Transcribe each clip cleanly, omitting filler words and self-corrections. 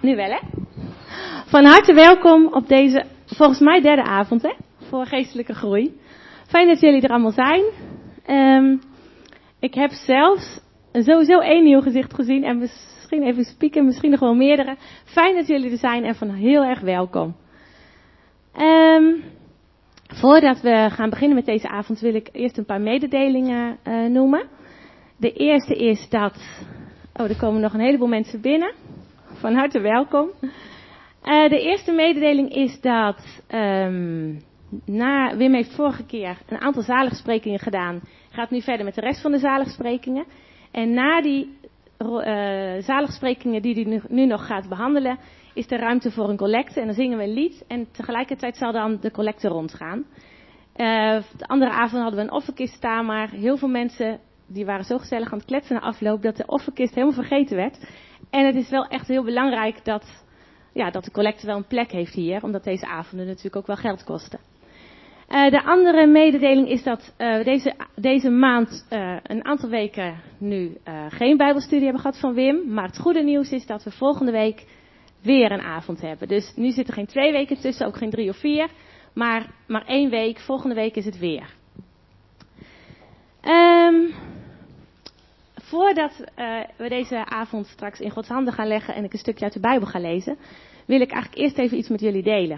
Nu wel, hè? Van harte welkom op deze, volgens mij derde avond, hè? Voor geestelijke groei. Fijn dat jullie er allemaal zijn. Ik heb zelfs sowieso 1 nieuw gezicht gezien. En misschien even spieken, misschien nog wel meerdere. Fijn dat jullie er zijn en van heel erg welkom. Voordat we gaan beginnen met deze avond wil ik eerst een paar mededelingen noemen. De eerste is dat... er komen nog een heleboel mensen binnen. Van harte welkom. De eerste mededeling is dat Wim heeft vorige keer een aantal zaligsprekingen gedaan. Gaat nu verder met de rest van de zaligsprekingen. En na die zaligsprekingen die hij nu nog gaat behandelen, is er ruimte voor een collecte. En dan zingen we een lied en tegelijkertijd zal dan de collecte rondgaan. De andere avond hadden we een offerkist staan, maar heel veel mensen die waren zo gezellig aan het kletsen na afloop dat de offerkist helemaal vergeten werd. En het is wel echt heel belangrijk dat de collecte wel een plek heeft hier, omdat deze avonden natuurlijk ook wel geld kosten. De andere mededeling is dat deze maand een aantal weken nu geen bijbelstudie hebben gehad van Wim. Maar het goede nieuws is dat we volgende week weer een avond hebben. Dus nu zitten geen 2 weken tussen, ook geen 3 of 4. Maar 1 week, volgende week is het weer. Voordat we deze avond straks in Gods handen gaan leggen en ik een stukje uit de Bijbel ga lezen, wil ik eigenlijk eerst even iets met jullie delen.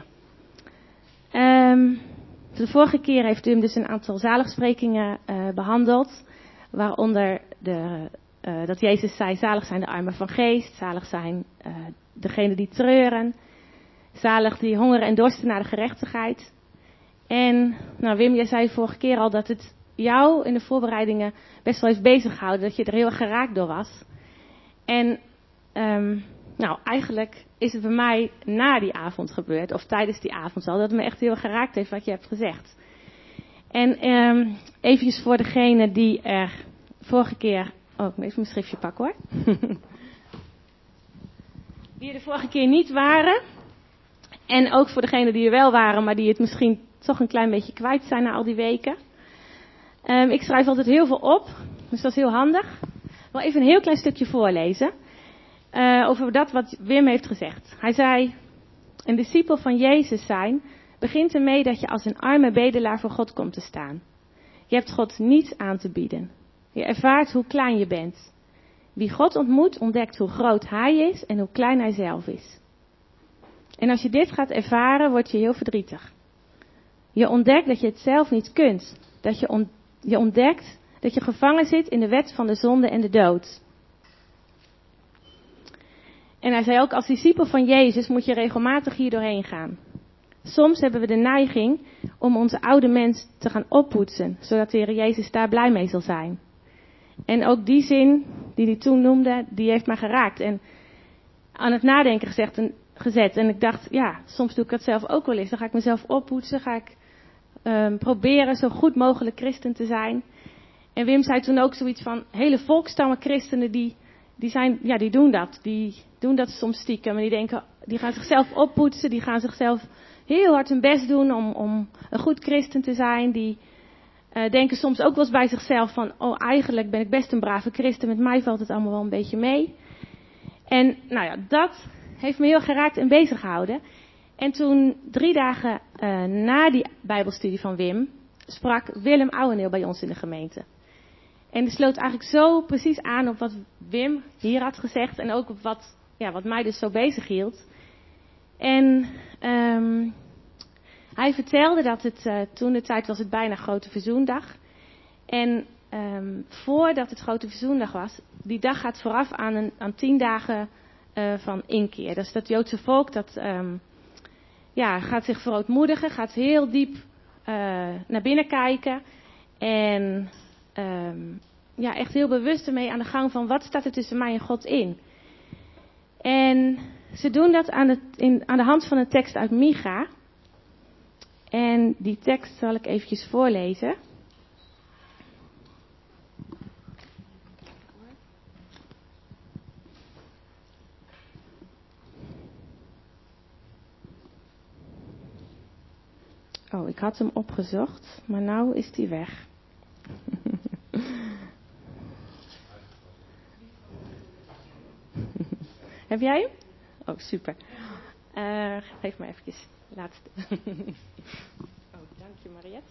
De vorige keer heeft Wim dus een aantal zaligsprekingen behandeld, waaronder dat Jezus zei: zalig zijn de armen van geest, zalig zijn degenen die treuren, zalig die hongeren en dorsten naar de gerechtigheid. En Wim, jij zei vorige keer al dat het jou in de voorbereidingen best wel heeft bezig gehouden, dat je er heel erg geraakt door was. En eigenlijk is het bij mij na die avond gebeurd, of tijdens die avond al, dat het me echt heel erg geraakt heeft wat je hebt gezegd. En eventjes voor degene die er vorige keer... ik moet even mijn schriftje pakken hoor. Die er de vorige keer niet waren. En ook voor degenen die er wel waren, maar die het misschien toch een klein beetje kwijt zijn na al die weken. Ik schrijf altijd heel veel op, dus dat is heel handig. Ik wil even een heel klein stukje voorlezen. Over dat wat Wim heeft gezegd. Hij zei: een discipel van Jezus zijn begint ermee dat je als een arme bedelaar voor God komt te staan. Je hebt God niets aan te bieden. Je ervaart hoe klein je bent. Wie God ontmoet, ontdekt hoe groot Hij is en hoe klein Hij zelf is. En als je dit gaat ervaren, word je heel verdrietig. Je ontdekt dat je het zelf niet kunt. Je ontdekt dat je gevangen zit in de wet van de zonde en de dood. En hij zei ook, als discipel van Jezus moet je regelmatig hier doorheen gaan. Soms hebben we de neiging om onze oude mens te gaan oppoetsen, zodat de Heer Jezus daar blij mee zal zijn. En ook die zin die hij toen noemde, die heeft mij geraakt en aan het nadenken gezet. En ik dacht, soms doe ik dat zelf ook wel eens. Dan ga ik mezelf oppoetsen, ga ik proberen zo goed mogelijk christen te zijn. En Wim zei toen ook zoiets van, hele volkstammen christenen die doen dat. Die doen dat soms stiekem. En die gaan zichzelf oppoetsen. Die gaan zichzelf heel hard hun best doen om een goed christen te zijn. Die denken soms ook wel eens bij zichzelf van, eigenlijk ben ik best een brave christen. Met mij valt het allemaal wel een beetje mee. En dat heeft me heel geraakt en bezig gehouden. En toen 3 dagen na die bijbelstudie van Wim, sprak Willem Ouweneel bij ons in de gemeente. En die sloot eigenlijk zo precies aan op wat Wim hier had gezegd. En ook op wat mij dus zo bezig hield. En hij vertelde dat het toen de tijd was het bijna Grote Verzoendag. En voordat het Grote Verzoendag was, die dag gaat vooraf aan 10 dagen van inkeer. Dus dat Joodse volk dat gaat zich verootmoedigen, gaat heel diep naar binnen kijken. En echt heel bewust ermee aan de gang van wat staat er tussen mij en God in. En ze doen dat aan de hand van een tekst uit Micha. En die tekst zal ik eventjes voorlezen. Ik had hem opgezocht, maar nou is die weg. Heb jij hem? Oh, super. Geef me eventjes. Laatste. Oh, dank je, Mariette.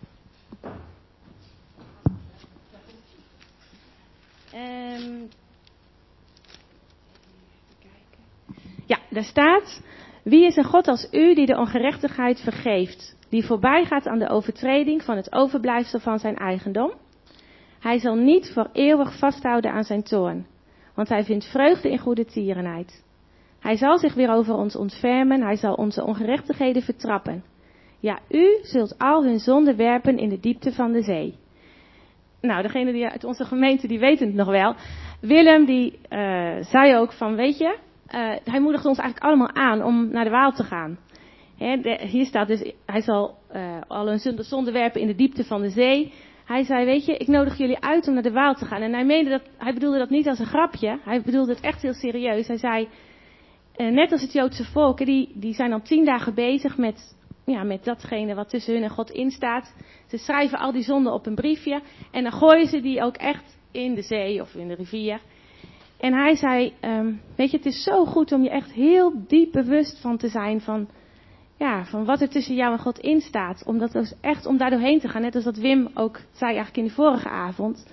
Ja, daar staat: wie is een God als u die de ongerechtigheid vergeeft, die voorbij gaat aan de overtreding van het overblijfsel van zijn eigendom? Hij zal niet voor eeuwig vasthouden aan zijn toorn, want hij vindt vreugde in goede tierenheid. Hij zal zich weer over ons ontfermen, hij zal onze ongerechtigheden vertrappen. Ja, u zult al hun zonden werpen in de diepte van de zee. Nou, degene die uit onze gemeente, die weten het nog wel. Willem, die zei ook van, weet je, hij moedigt ons eigenlijk allemaal aan om naar de Waal te gaan. Hier staat dus, hij zal al hun zonden werpen in de diepte van de zee. Hij zei, weet je, ik nodig jullie uit om naar de Waal te gaan. En hij bedoelde dat niet als een grapje. Hij bedoelde het echt heel serieus. Hij zei, net als het Joodse volk, die zijn al 10 dagen bezig met datgene wat tussen hun en God instaat. Ze schrijven al die zonden op een briefje. En dan gooien ze die ook echt in de zee of in de rivier. En hij zei, weet je, het is zo goed om je echt heel diep bewust van te zijn van wat er tussen jou en God instaat. Om dat dus echt, om daar doorheen te gaan. Net als dat Wim ook zei eigenlijk in de vorige avond.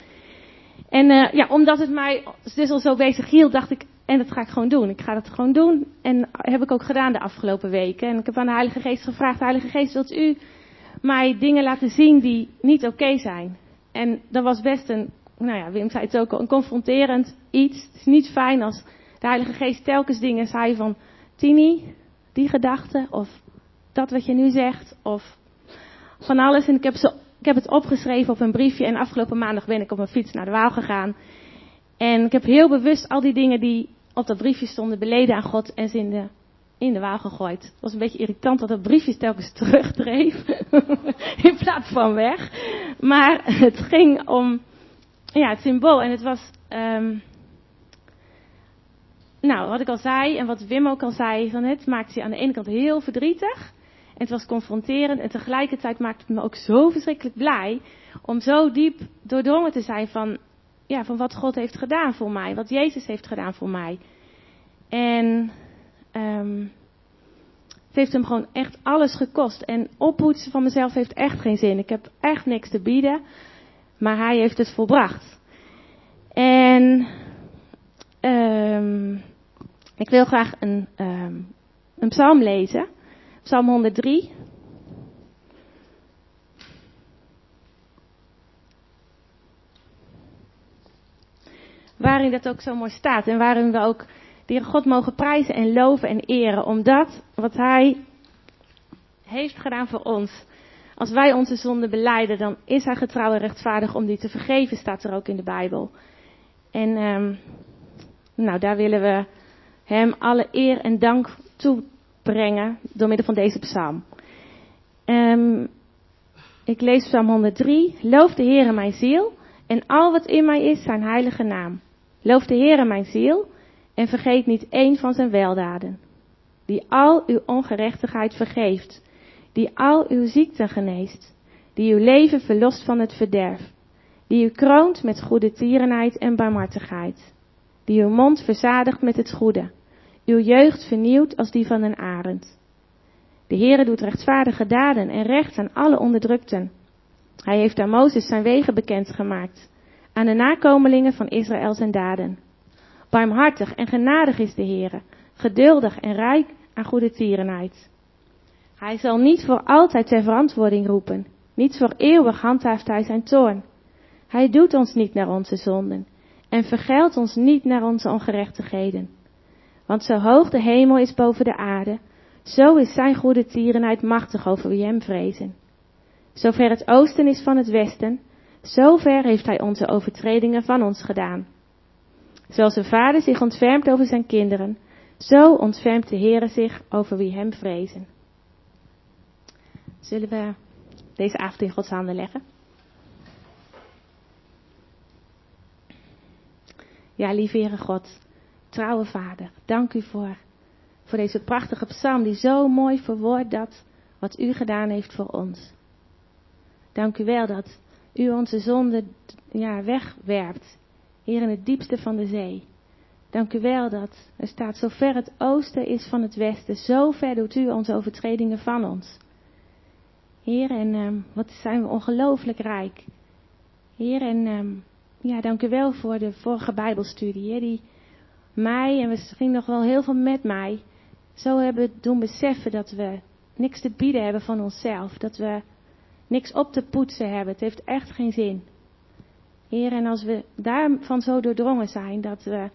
En omdat het mij dus al zo bezig hield, dacht ik, en dat ga ik gewoon doen. Ik ga dat gewoon doen. En heb ik ook gedaan de afgelopen weken. En ik heb aan de Heilige Geest gevraagd, Heilige Geest, wilt u mij dingen laten zien die niet oké zijn? En dat was best Wim zei het ook al, een confronterend iets. Het is niet fijn als de Heilige Geest telkens dingen zei van, Tini, die gedachte, of dat wat je nu zegt, of van alles. En ik heb het opgeschreven op een briefje en afgelopen maandag ben ik op mijn fiets naar de Waal gegaan. En ik heb heel bewust al die dingen die op dat briefje stonden beleden aan God en ze in de Waal gegooid. Het was een beetje irritant dat dat briefje telkens terugdreef in plaats van weg. Maar het ging om het symbool en het was wat ik al zei en wat Wim ook al zei, van het maakte je aan de ene kant heel verdrietig. En het was confronterend en tegelijkertijd maakte het me ook zo verschrikkelijk blij om zo diep doordrongen te zijn van wat God heeft gedaan voor mij, wat Jezus heeft gedaan voor mij. En het heeft hem gewoon echt alles gekost. En oppoetsen van mezelf heeft echt geen zin. Ik heb echt niks te bieden, maar hij heeft het volbracht. En ik wil graag een psalm lezen. Psalm 103. Waarin dat ook zo mooi staat. En waarin we ook de Heer God mogen prijzen en loven en eren. Omdat wat Hij heeft gedaan voor ons. Als wij onze zonden belijden, dan is Hij getrouw en rechtvaardig om die te vergeven, staat er ook in de Bijbel. En daar willen we Hem alle eer en dank toebrengen door middel van deze psalm. Ik lees psalm 103. Loof de Heere mijn ziel en al wat in mij is zijn heilige naam. Loof de Heere mijn ziel en vergeet niet één van zijn weldaden. Die al uw ongerechtigheid vergeeft. Die al uw ziekten geneest. Die uw leven verlost van het verderf. Die u kroont met goede tierenheid en barmhartigheid. Die uw mond verzadigt met het goede. Uw jeugd vernieuwt als die van een arend. De Heere doet rechtvaardige daden en recht aan alle onderdrukten. Hij heeft aan Mozes zijn wegen bekendgemaakt. Aan de nakomelingen van Israël zijn daden. Barmhartig en genadig is de Heere. Geduldig en rijk aan goede tierenheid. Hij zal niet voor altijd ter verantwoording roepen. Niet voor eeuwig handhaaft hij zijn toorn. Hij doet ons niet naar onze zonden. En vergeldt ons niet naar onze ongerechtigheden. Want zo hoog de hemel is boven de aarde, zo is zijn goede tierenheid machtig over wie hem vrezen. Zover het oosten is van het westen, zover heeft hij onze overtredingen van ons gedaan. Zoals een vader zich ontfermt over zijn kinderen, zo ontfermt de Heere zich over wie hem vrezen. Zullen we deze avond in Gods handen leggen? Ja, lieve Heere God, trouwe Vader, dank u voor deze prachtige psalm die zo mooi verwoordt dat wat u gedaan heeft voor ons. Dank u wel dat u onze zonde wegwerpt, hier in het diepste van de zee. Dank u wel dat er staat, zo ver het oosten is van het westen, zo ver doet u onze overtredingen van ons. Heer, en wat zijn we ongelooflijk rijk. Heer, en dank u wel voor de vorige Bijbelstudie, Heer, die mij en misschien nog wel heel veel met mij zo hebben doen beseffen dat we niks te bieden hebben van onszelf. Dat we niks op te poetsen hebben. Het heeft echt geen zin. Heer, en als we daarvan zo doordrongen zijn dat we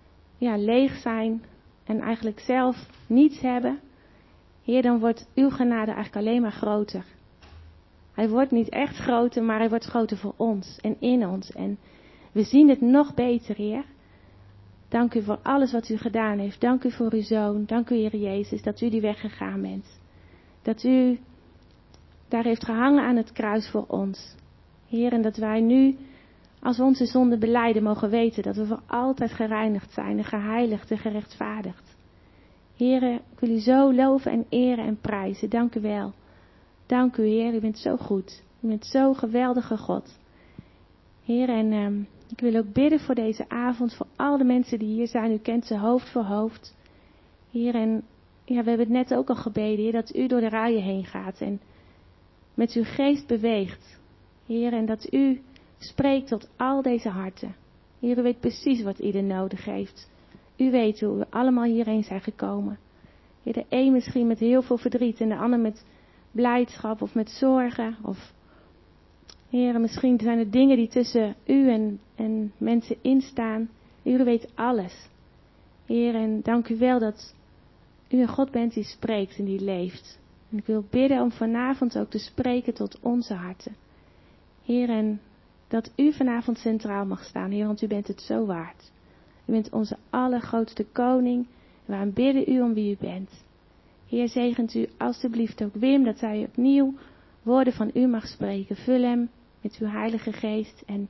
leeg zijn en eigenlijk zelf niets hebben, Heer, dan wordt uw genade eigenlijk alleen maar groter. Hij wordt niet echt groter, maar hij wordt groter voor ons en in ons. En we zien het nog beter, Heer. Dank u voor alles wat u gedaan heeft. Dank u voor uw Zoon. Dank u, Heer Jezus, dat u die weg gegaan bent. Dat u daar heeft gehangen aan het kruis voor ons. Heer, en dat wij nu, als we onze zonden belijden, mogen weten dat we voor altijd gereinigd zijn en geheiligd en gerechtvaardigd. Heer, ik wil u zo loven en eren en prijzen. Dank u wel. Dank u, Heer, u bent zo goed. U bent zo'n geweldige God. Heer, en ik wil ook bidden voor deze avond, voor al de mensen die hier zijn. U kent ze hoofd voor hoofd. Heer, en we hebben het net ook al gebeden, Heer, dat u door de rijen heen gaat en met uw geest beweegt. Heer, en dat u spreekt tot al deze harten. Heer, u weet precies wat ieder nodig heeft. U weet hoe we allemaal hierheen zijn gekomen. Heer, de een misschien met heel veel verdriet en de ander met blijdschap of met zorgen. Of, Heer, misschien zijn er dingen die tussen u en mensen instaan. Heer, u weet alles. Heer, en dank u wel dat u een God bent die spreekt en die leeft. En ik wil bidden om vanavond ook te spreken tot onze harten. Heer, en dat u vanavond centraal mag staan, Heer, want u bent het zo waard. U bent onze allergrootste koning. En we aanbidden u om wie u bent. Heer, zegent u alstublieft ook Wim, dat hij opnieuw woorden van u mag spreken. Vul hem met uw heilige geest en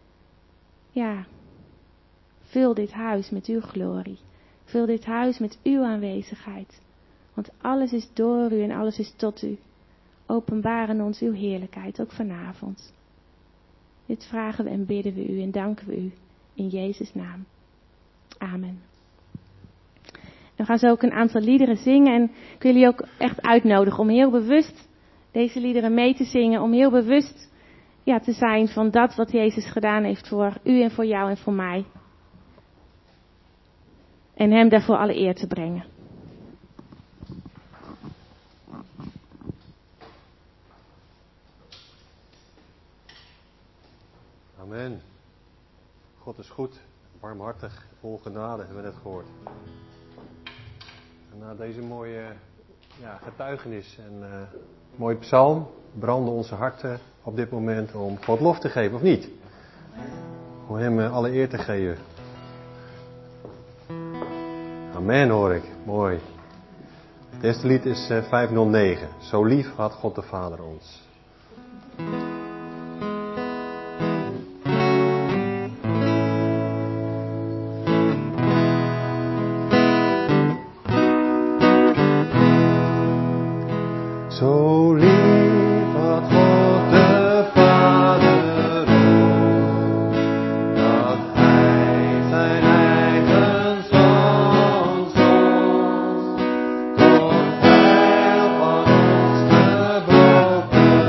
vul dit huis met uw glorie. Vul dit huis met uw aanwezigheid. Want alles is door u en alles is tot u. Openbaren ons uw heerlijkheid, ook vanavond. Dit vragen we en bidden we u en danken we u. In Jezus' naam. Amen. We gaan zo ook een aantal liederen zingen. En ik wil jullie ook echt uitnodigen om heel bewust deze liederen mee te zingen. Om heel bewust te zijn van dat wat Jezus gedaan heeft voor u en voor jou en voor mij. En hem daarvoor alle eer te brengen. Amen. God is goed, barmhartig, vol genade, hebben we net gehoord. En na deze mooie getuigenis en mooie psalm branden onze harten op dit moment om God lof te geven, of niet? Om hem alle eer te geven. Amen, hoor ik. Mooi. Het eerste lied is 509. Zo lief had God de Vader ons. Zo lief had God de Vader ons, dat Hij zijn eigen Zoon zond, tot heil van ons gebroken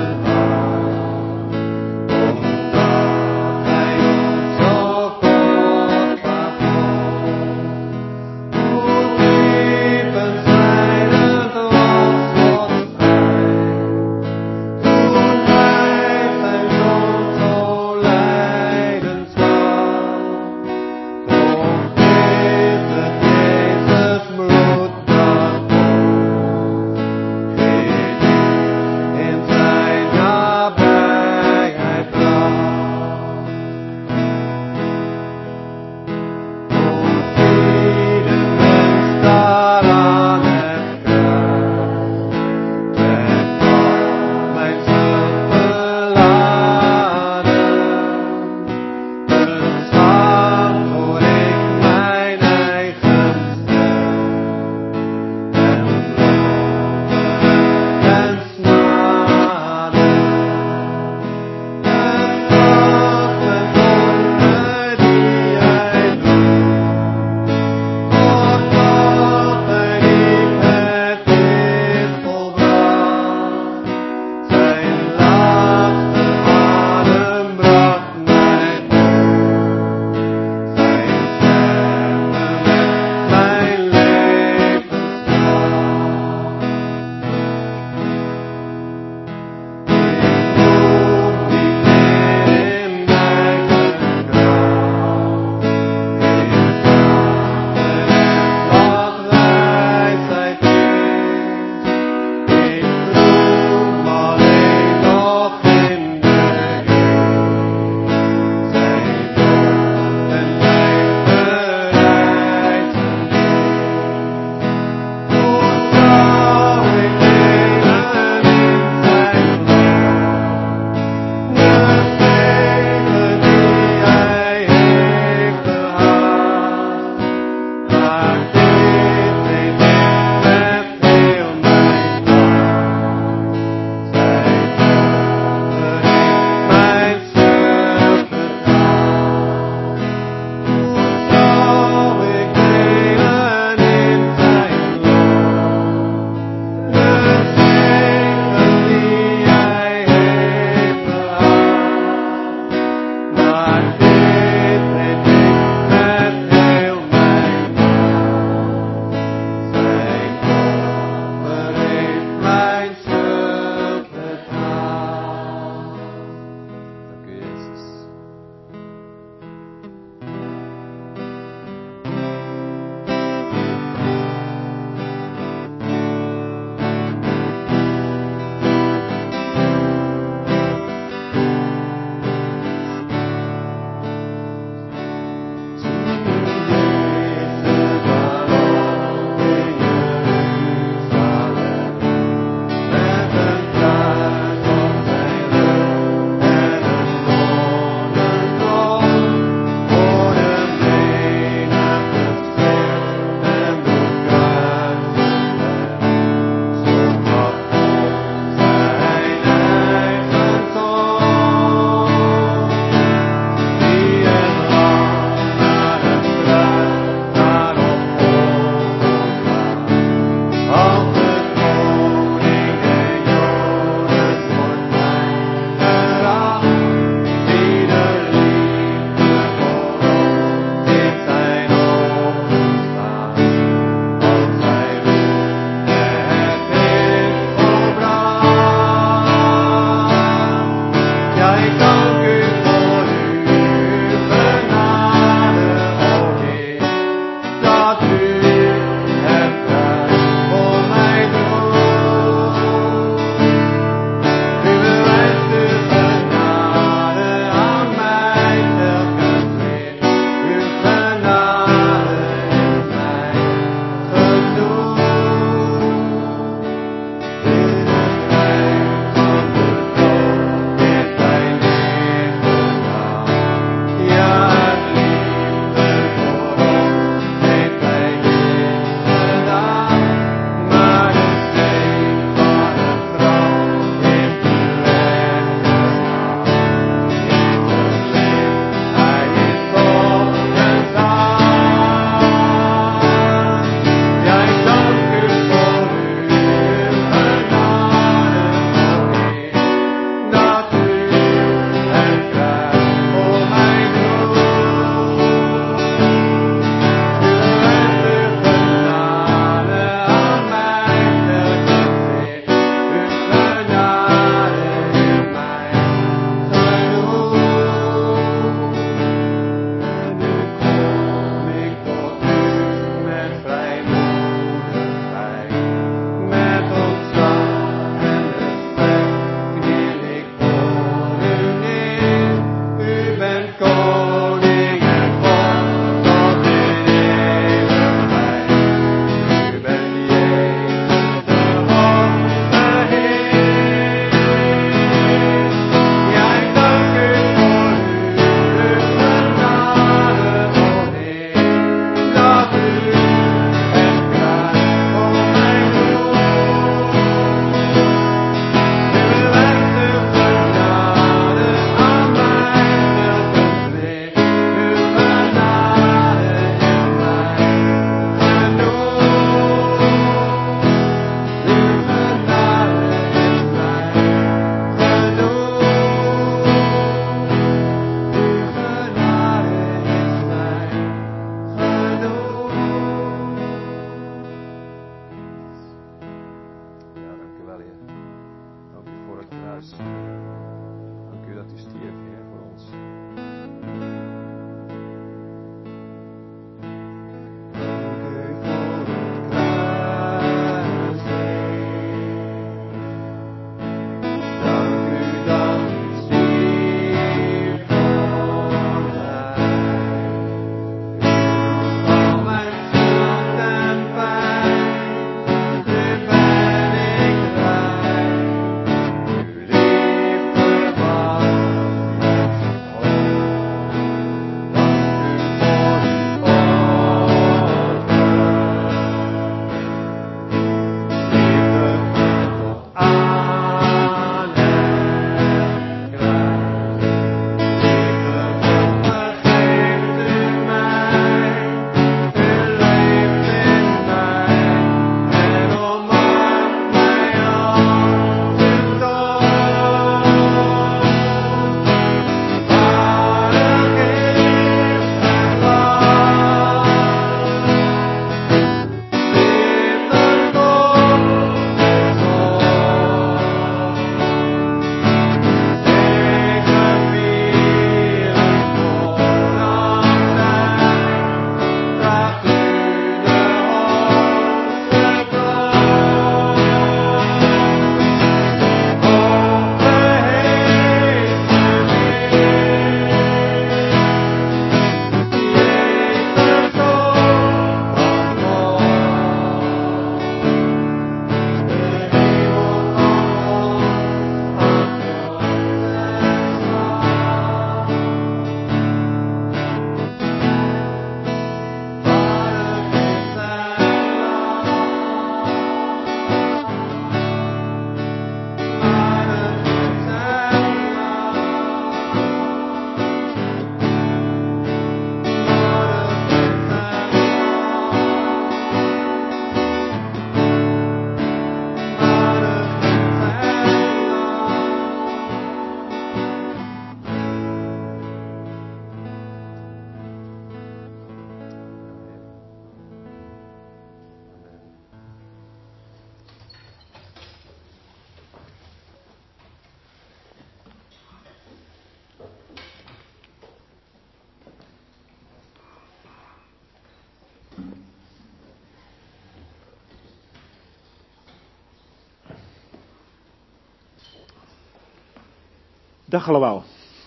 Dag allemaal.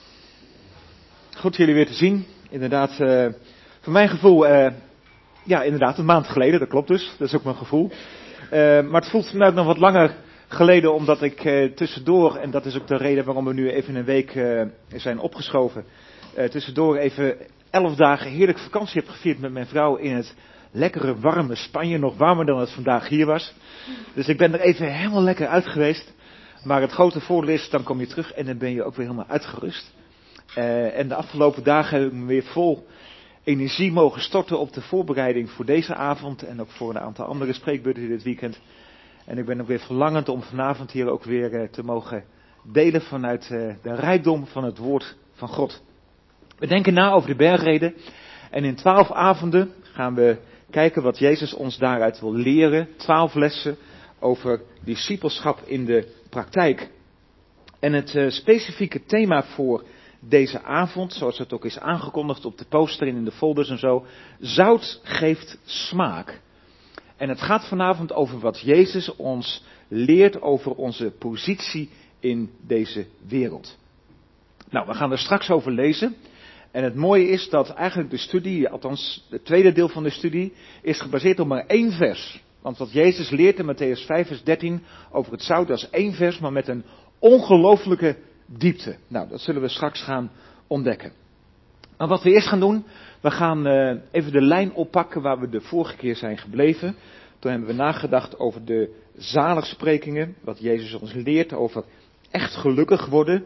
Goed jullie weer te zien. Inderdaad, voor mijn gevoel, inderdaad een maand geleden, dat klopt dus. Dat is ook mijn gevoel. Maar het voelt vanuit nog wat langer geleden, omdat ik tussendoor, en dat is ook de reden waarom we nu even een week zijn opgeschoven, tussendoor even 11 dagen heerlijk vakantie heb gevierd met mijn vrouw in het lekkere warme Spanje. Nog warmer dan het vandaag hier was. Dus ik ben er even helemaal lekker uit geweest. Maar het grote voordeel is, dan kom je terug en dan ben je ook weer helemaal uitgerust. En de afgelopen dagen heb ik me weer vol energie mogen storten op de voorbereiding voor deze avond. En ook voor een aantal andere spreekbeurten dit weekend. En ik ben ook weer verlangend om vanavond hier ook weer te mogen delen vanuit de rijkdom van het woord van God. We denken na over de bergreden. En in 12 avonden gaan we kijken wat Jezus ons daaruit wil leren. 12 lessen over discipelschap in de praktijk. En het specifieke thema voor deze avond, zoals het ook is aangekondigd op de poster en in de folders en zo. Zout geeft smaak. En het gaat vanavond over wat Jezus ons leert over onze positie in deze wereld. Nou, we gaan er straks over lezen. En het mooie is dat eigenlijk de studie, althans het tweede deel van de studie, is gebaseerd op maar 1 vers. Want wat Jezus leert in Matthäus 5 vers 13 over het zout, dat is 1 vers, maar met een ongelooflijke diepte. Nou, dat zullen we straks gaan ontdekken. Maar wat we eerst gaan doen, we gaan even de lijn oppakken waar we de vorige keer zijn gebleven. Toen hebben we nagedacht over de zaligsprekingen, wat Jezus ons leert over echt gelukkig worden.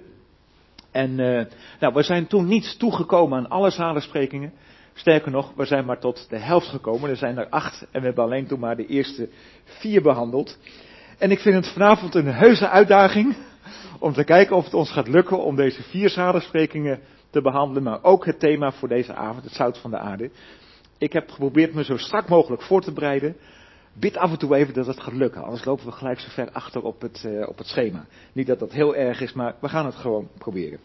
En we zijn toen niet toegekomen aan alle zaligsprekingen. Sterker nog, we zijn maar tot de helft gekomen. Er zijn er 8 en we hebben alleen toen maar de eerste 4 behandeld. En ik vind het vanavond een heuse uitdaging om te kijken of het ons gaat lukken om deze 4 zaligsprekingen te behandelen. Maar ook het thema voor deze avond, het zout van de aarde. Ik heb geprobeerd me zo strak mogelijk voor te bereiden. Bid af en toe even dat het gaat lukken, anders lopen we gelijk zo ver achter op het schema. Niet dat dat heel erg is, maar we gaan het gewoon proberen.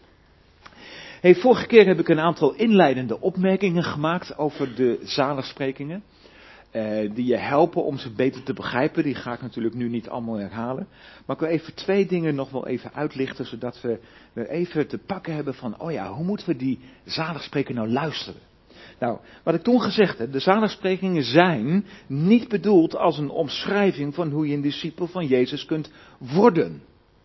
Vorige keer heb ik een aantal inleidende opmerkingen gemaakt over de zaligsprekingen. Die je helpen om ze beter te begrijpen. Die ga ik natuurlijk nu niet allemaal herhalen. Maar ik wil even 2 dingen nog wel even uitlichten, zodat we weer even te pakken hebben van, hoe moeten we die zaligspreker nou luisteren? Nou, wat ik toen gezegd heb, de zaligsprekingen zijn niet bedoeld als een omschrijving van hoe je een discipel van Jezus kunt worden.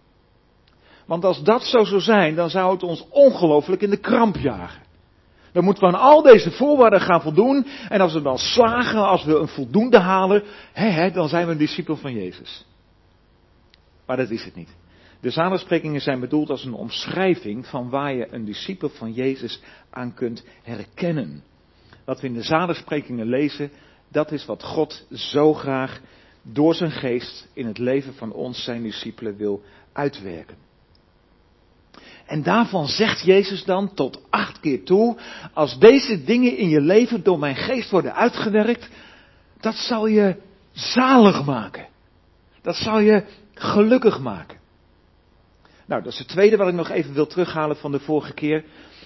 Want als dat zo zou zijn, dan zou het ons ongelooflijk in de kramp jagen. Dan moeten we aan al deze voorwaarden gaan voldoen. En als we dan slagen, als we een voldoende halen, dan zijn we een discipel van Jezus. Maar dat is het niet. De zaligsprekingen zijn bedoeld als een omschrijving van waar je een discipel van Jezus aan kunt herkennen. Wat we in de zaligsprekingen lezen, dat is wat God zo graag door zijn geest in het leven van ons, zijn discipelen, wil uitwerken. En daarvan zegt Jezus dan tot 8 keer toe, als deze dingen in je leven door mijn geest worden uitgewerkt, dat zal je zalig maken. Dat zal je gelukkig maken. Nou, dat is het tweede wat ik nog even wil terughalen van de vorige keer.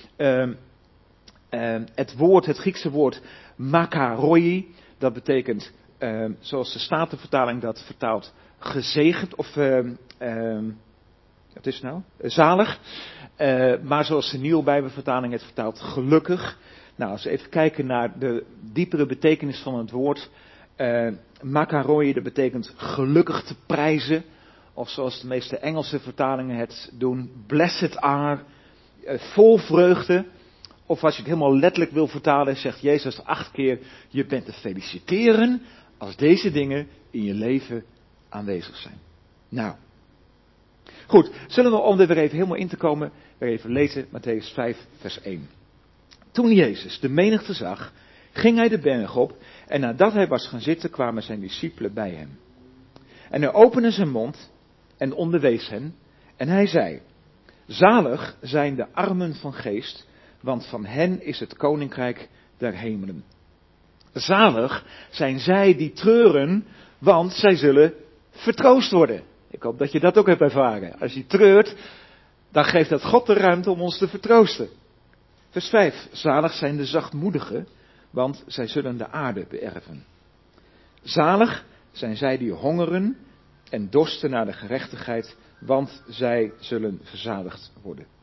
Het Griekse woord makaroi, dat betekent, zoals de Statenvertaling dat vertaalt, gezegend of wat is het nou? Zalig. Maar zoals de Nieuwe Bijbelvertaling het vertaalt, gelukkig. Nou, als we even kijken naar de diepere betekenis van het woord. Makaroi, dat betekent gelukkig te prijzen. Of zoals de meeste Engelse vertalingen het doen, blessed are, vol vreugde. Of als je het helemaal letterlijk wil vertalen, zegt Jezus 8 keer, je bent te feliciteren als deze dingen in je leven aanwezig zijn. Nou, goed, zullen we om er weer even helemaal in te komen, weer even lezen Matthäus 5 vers 1. Toen Jezus de menigte zag, ging hij de berg op en nadat hij was gaan zitten kwamen zijn discipelen bij hem. En hij opende zijn mond en onderwees hen en hij zei, zalig zijn de armen van geest, want van hen is het koninkrijk der hemelen. Zalig zijn zij die treuren, want zij zullen vertroost worden. Ik hoop dat je dat ook hebt ervaren. Als je treurt, dan geeft dat God de ruimte om ons te vertroosten. Vers 5. Zalig zijn de zachtmoedigen, want zij zullen de aarde beërven. Zalig zijn zij die hongeren en dorsten naar de gerechtigheid, want zij zullen verzadigd worden.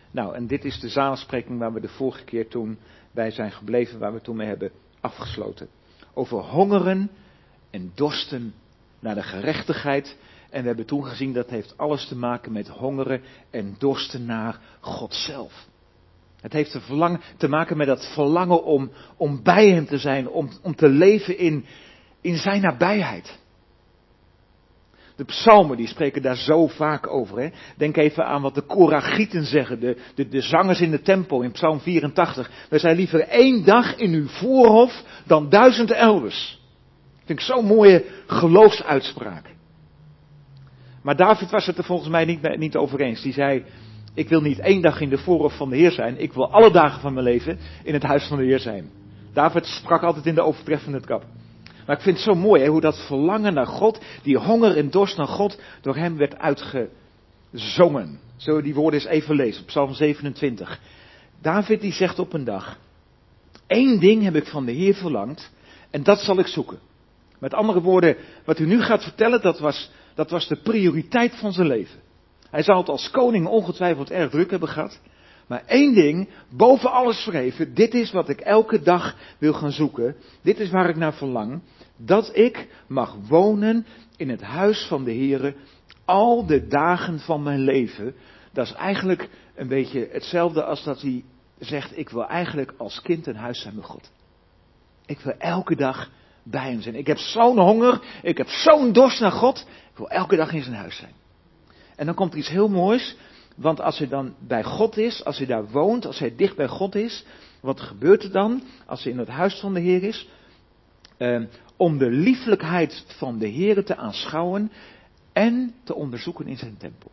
Nou, en dit is de zaligspreking waar we de vorige keer toen bij zijn gebleven, waar we toen mee hebben afgesloten. Over hongeren en dorsten naar de gerechtigheid. En we hebben toen gezien dat heeft alles te maken met hongeren en dorsten naar God zelf. Het heeft te maken met dat verlangen om bij hem te zijn, om te leven in zijn nabijheid. De psalmen die spreken daar zo vaak over. Hè? Denk even aan wat de Korachieten zeggen, de zangers in de tempel in Psalm 84. We zijn liever 1 dag in uw voorhof dan 1000 elders. Vind ik zo'n mooie geloofsuitspraak. Maar David was het er volgens mij niet over eens. Die zei, ik wil niet 1 dag in de voorhof van de Heer zijn. Ik wil alle dagen van mijn leven in het huis van de Heer zijn. David sprak altijd in de overtreffende trap. Maar ik vind het zo mooi, hè, hoe dat verlangen naar God, die honger en dorst naar God, door hem werd uitgezongen. Zullen we die woorden eens even lezen, op Psalm 27. David die zegt op een dag, 1 ding heb ik van de Heer verlangd, en dat zal ik zoeken. Met andere woorden, wat u nu gaat vertellen, dat was de prioriteit van zijn leven. Hij zal het als koning ongetwijfeld erg druk hebben gehad. Maar 1 ding, boven alles verheven, dit is wat ik elke dag wil gaan zoeken. Dit is waar ik naar verlang. Dat ik mag wonen in het huis van de Heere al de dagen van mijn leven. Dat is eigenlijk een beetje hetzelfde als dat hij zegt, ik wil eigenlijk als kind een huis zijn met God. Ik wil elke dag bij hem zijn. Ik heb zo'n honger, ik heb zo'n dorst naar God. Ik wil elke dag in zijn huis zijn. En dan komt er iets heel moois. Want als hij dan bij God is, als hij daar woont, als hij dicht bij God is, wat gebeurt er dan als hij in het huis van de Heer is? Om de lieflijkheid van de Heer te aanschouwen en te onderzoeken in zijn tempel.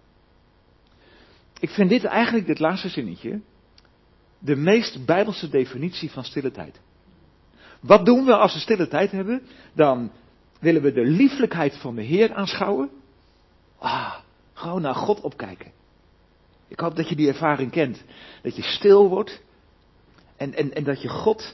Ik vind dit laatste zinnetje, de meest bijbelse definitie van stille tijd. Wat doen we als we stille tijd hebben? Dan willen we de lieflijkheid van de Heer aanschouwen. Gewoon naar God opkijken. Ik hoop dat je die ervaring kent. Dat je stil wordt. En dat je God.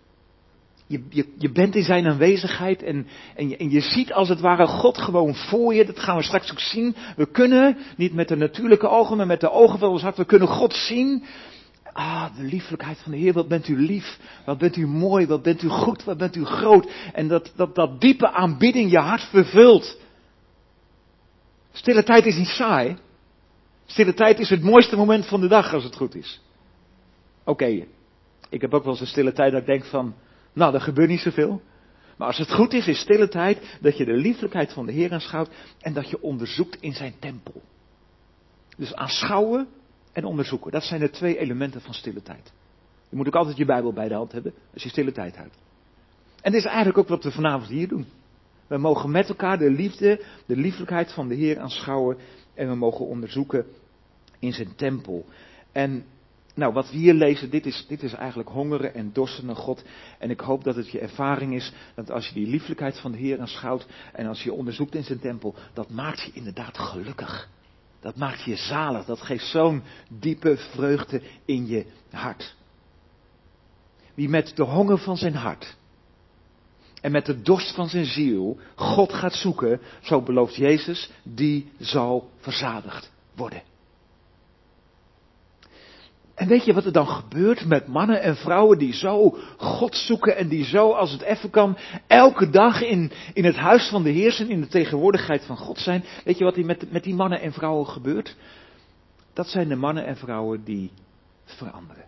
Je bent in zijn aanwezigheid. En je ziet als het ware God gewoon voor je. Dat gaan we straks ook zien. We kunnen, niet met de natuurlijke ogen, maar met de ogen van ons hart. We kunnen God zien. De lieflijkheid van de Heer. Wat bent u lief. Wat bent u mooi. Wat bent u goed. Wat bent u groot. En dat diepe aanbidding je hart vervult. Stille tijd is niet saai. Stille tijd is het mooiste moment van de dag als het goed is. Oké, ik heb ook wel eens een stille tijd dat ik denk van, er gebeurt niet zoveel. Maar als het goed is stille tijd dat je de lieflijkheid van de Heer aanschouwt en dat je onderzoekt in zijn tempel. Dus aanschouwen en onderzoeken, dat zijn de 2 elementen van stille tijd. Je moet ook altijd je Bijbel bij de hand hebben als je stille tijd houdt. En dit is eigenlijk ook wat we vanavond hier doen. We mogen met elkaar de liefde, de lieflijkheid van de Heer aanschouwen en we mogen onderzoeken in zijn tempel. En wat we hier lezen, dit is eigenlijk hongeren en dorsten naar God. En ik hoop dat het je ervaring is, dat als je die lieflijkheid van de Heer aanschouwt en als je onderzoekt in zijn tempel, dat maakt je inderdaad gelukkig. Dat maakt je zalig, dat geeft zo'n diepe vreugde in je hart. Wie met de honger van zijn hart en met de dorst van zijn ziel God gaat zoeken, zo belooft Jezus, die zal verzadigd worden. En weet je wat er dan gebeurt met mannen en vrouwen die zo God zoeken en die zo, als het even kan, elke dag in het huis van de Heer zijn, in de tegenwoordigheid van God zijn? Weet je wat er met die mannen en vrouwen gebeurt? Dat zijn de mannen en vrouwen die veranderen.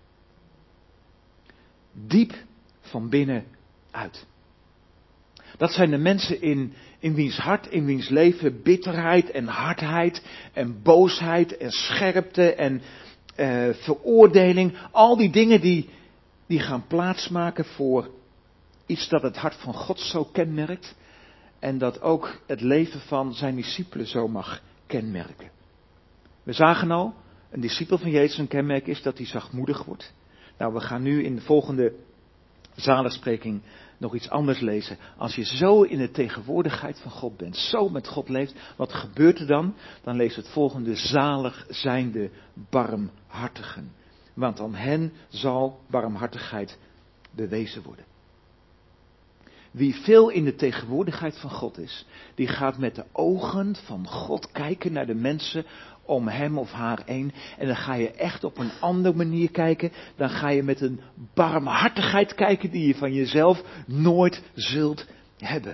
Diep van binnen uit. Dat zijn de mensen in wiens hart, in wiens leven bitterheid en hardheid en boosheid en scherpte en veroordeling, al die dingen die gaan plaatsmaken voor iets dat het hart van God zo kenmerkt en dat ook het leven van zijn discipelen zo mag kenmerken. We zagen al, een discipel van Jezus, een kenmerk is dat hij zachtmoedig wordt. Nou, we gaan nu in de volgende zaligspreking nog iets anders lezen. Als je zo in de tegenwoordigheid van God bent, zo met God leeft, wat gebeurt er dan? Dan leest het volgende: zalig zijn de barmhartigen. Want aan hen zal barmhartigheid bewezen worden. Wie veel in de tegenwoordigheid van God is, die gaat met de ogen van God kijken naar de mensen om hem of haar heen. En dan ga je echt op een andere manier kijken. Dan ga je met een barmhartigheid kijken die je van jezelf nooit zult hebben.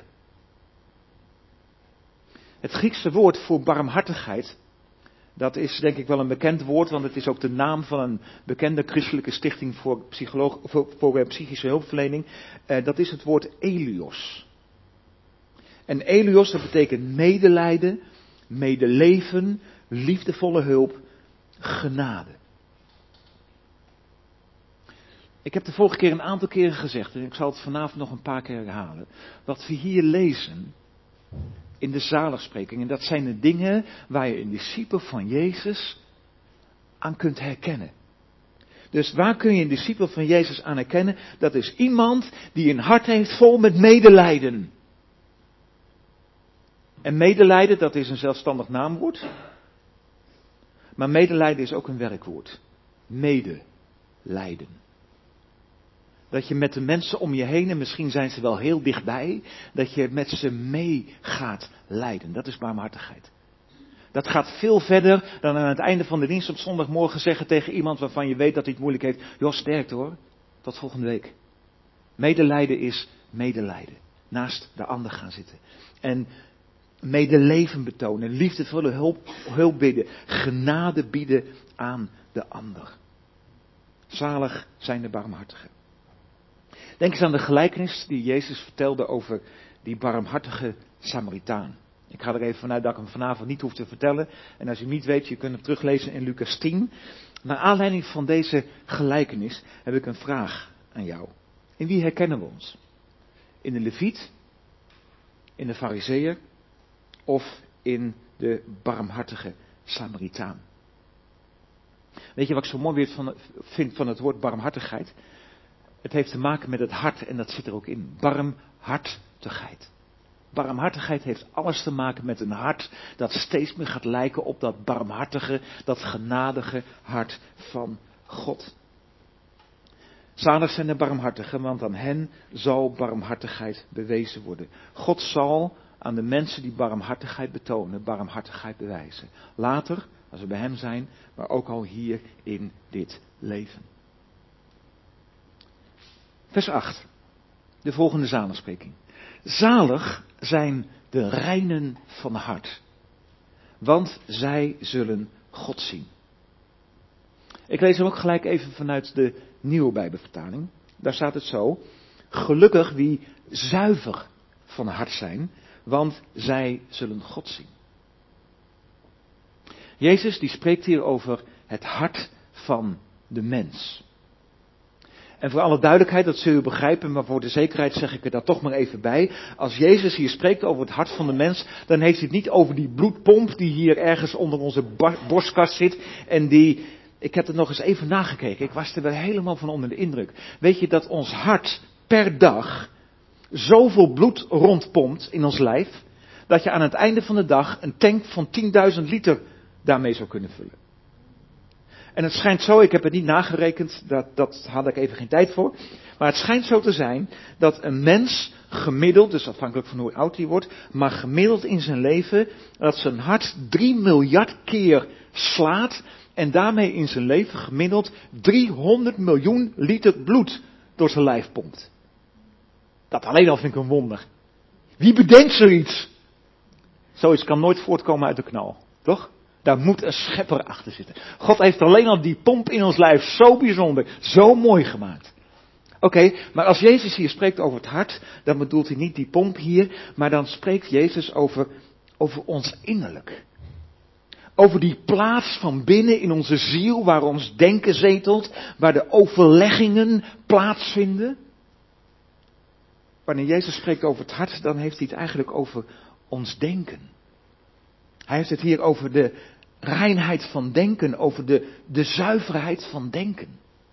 Het Griekse woord voor barmhartigheid, dat is denk ik wel een bekend woord, want het is ook de naam van een bekende christelijke stichting voor psychische hulpverlening. Dat is het woord eleos. En eleos, dat betekent medelijden, medeleven, liefdevolle hulp, genade. Ik heb de vorige keer een aantal keren gezegd, en ik zal het vanavond nog een paar keer herhalen. Wat we hier lezen in de zaligspreking, en dat zijn de dingen waar je een discipel van Jezus aan kunt herkennen. Dus waar kun je een discipel van Jezus aan herkennen? Dat is iemand die een hart heeft vol met medelijden. En medelijden, dat is een zelfstandig naamwoord. Maar medelijden is ook een werkwoord. Medelijden. Dat je met de mensen om je heen, en misschien zijn ze wel heel dichtbij, dat je met ze mee gaat lijden. Dat is barmhartigheid. Dat gaat veel verder dan aan het einde van de dienst op zondagmorgen zeggen tegen iemand waarvan je weet dat hij het moeilijk heeft. Joh, sterkte hoor. Tot volgende week. Medelijden is medelijden. Naast de ander gaan zitten. En medeleven betonen. Liefdevolle hulp bidden. Genade bieden aan de ander. Zalig zijn de barmhartigen. Denk eens aan de gelijkenis die Jezus vertelde over die barmhartige Samaritaan. Ik ga er even vanuit dat ik hem vanavond niet hoef te vertellen. En als u niet weet, je kunt hem teruglezen in Lucas 10. Naar aanleiding van deze gelijkenis heb ik een vraag aan jou. In wie herkennen we ons? In de Leviet? In de Farizeeër? Of in de barmhartige Samaritaan? Weet je wat ik zo mooi vind van het woord barmhartigheid? Het heeft te maken met het hart en dat zit er ook in. Barmhartigheid. Barmhartigheid heeft alles te maken met een hart dat steeds meer gaat lijken op dat barmhartige, dat genadige hart van God. Zalig zijn de barmhartigen, want aan hen zal barmhartigheid bewezen worden. God zal aan de mensen die barmhartigheid betonen, barmhartigheid bewijzen. Later, als we bij hem zijn, maar ook al hier in dit leven. Vers 8. De volgende zaligspreking. Zalig zijn de reinen van hart, want zij zullen God zien. Ik lees hem ook gelijk even vanuit de Nieuwe Bijbelvertaling. Daar staat het zo. Gelukkig wie zuiver van hart zijn, want zij zullen God zien. Jezus die spreekt hier over het hart van de mens. En voor alle duidelijkheid, dat zul je begrijpen, maar voor de zekerheid zeg ik er daar toch maar even bij. Als Jezus hier spreekt over het hart van de mens, dan heeft hij het niet over die bloedpomp die hier ergens onder onze borstkast zit. En ik heb het nog eens even nagekeken, ik was er wel helemaal van onder de indruk. Weet je dat ons hart per dag zoveel bloed rondpompt in ons lijf, dat je aan het einde van de dag een tank van 10.000 liter daarmee zou kunnen vullen. En het schijnt zo, ik heb het niet nagerekend, dat had ik even geen tijd voor. Maar het schijnt zo te zijn dat een mens gemiddeld, dus afhankelijk van hoe oud hij wordt, maar gemiddeld in zijn leven, dat zijn hart 3 miljard keer slaat en daarmee in zijn leven gemiddeld 300 miljoen liter bloed door zijn lijf pompt. Dat alleen al vind ik een wonder. Wie bedenkt zoiets? Zoiets kan nooit voortkomen uit de knal, toch? Daar moet een schepper achter zitten. God heeft alleen al die pomp in ons lijf zo bijzonder, zo mooi gemaakt. Oké, maar als Jezus hier spreekt over het hart, dan bedoelt hij niet die pomp hier, maar dan spreekt Jezus over ons innerlijk. Over die plaats van binnen in onze ziel, waar ons denken zetelt, waar de overleggingen plaatsvinden. Wanneer Jezus spreekt over het hart, dan heeft hij het eigenlijk over ons denken. Hij heeft het hier over de reinheid van denken, over de zuiverheid van denken.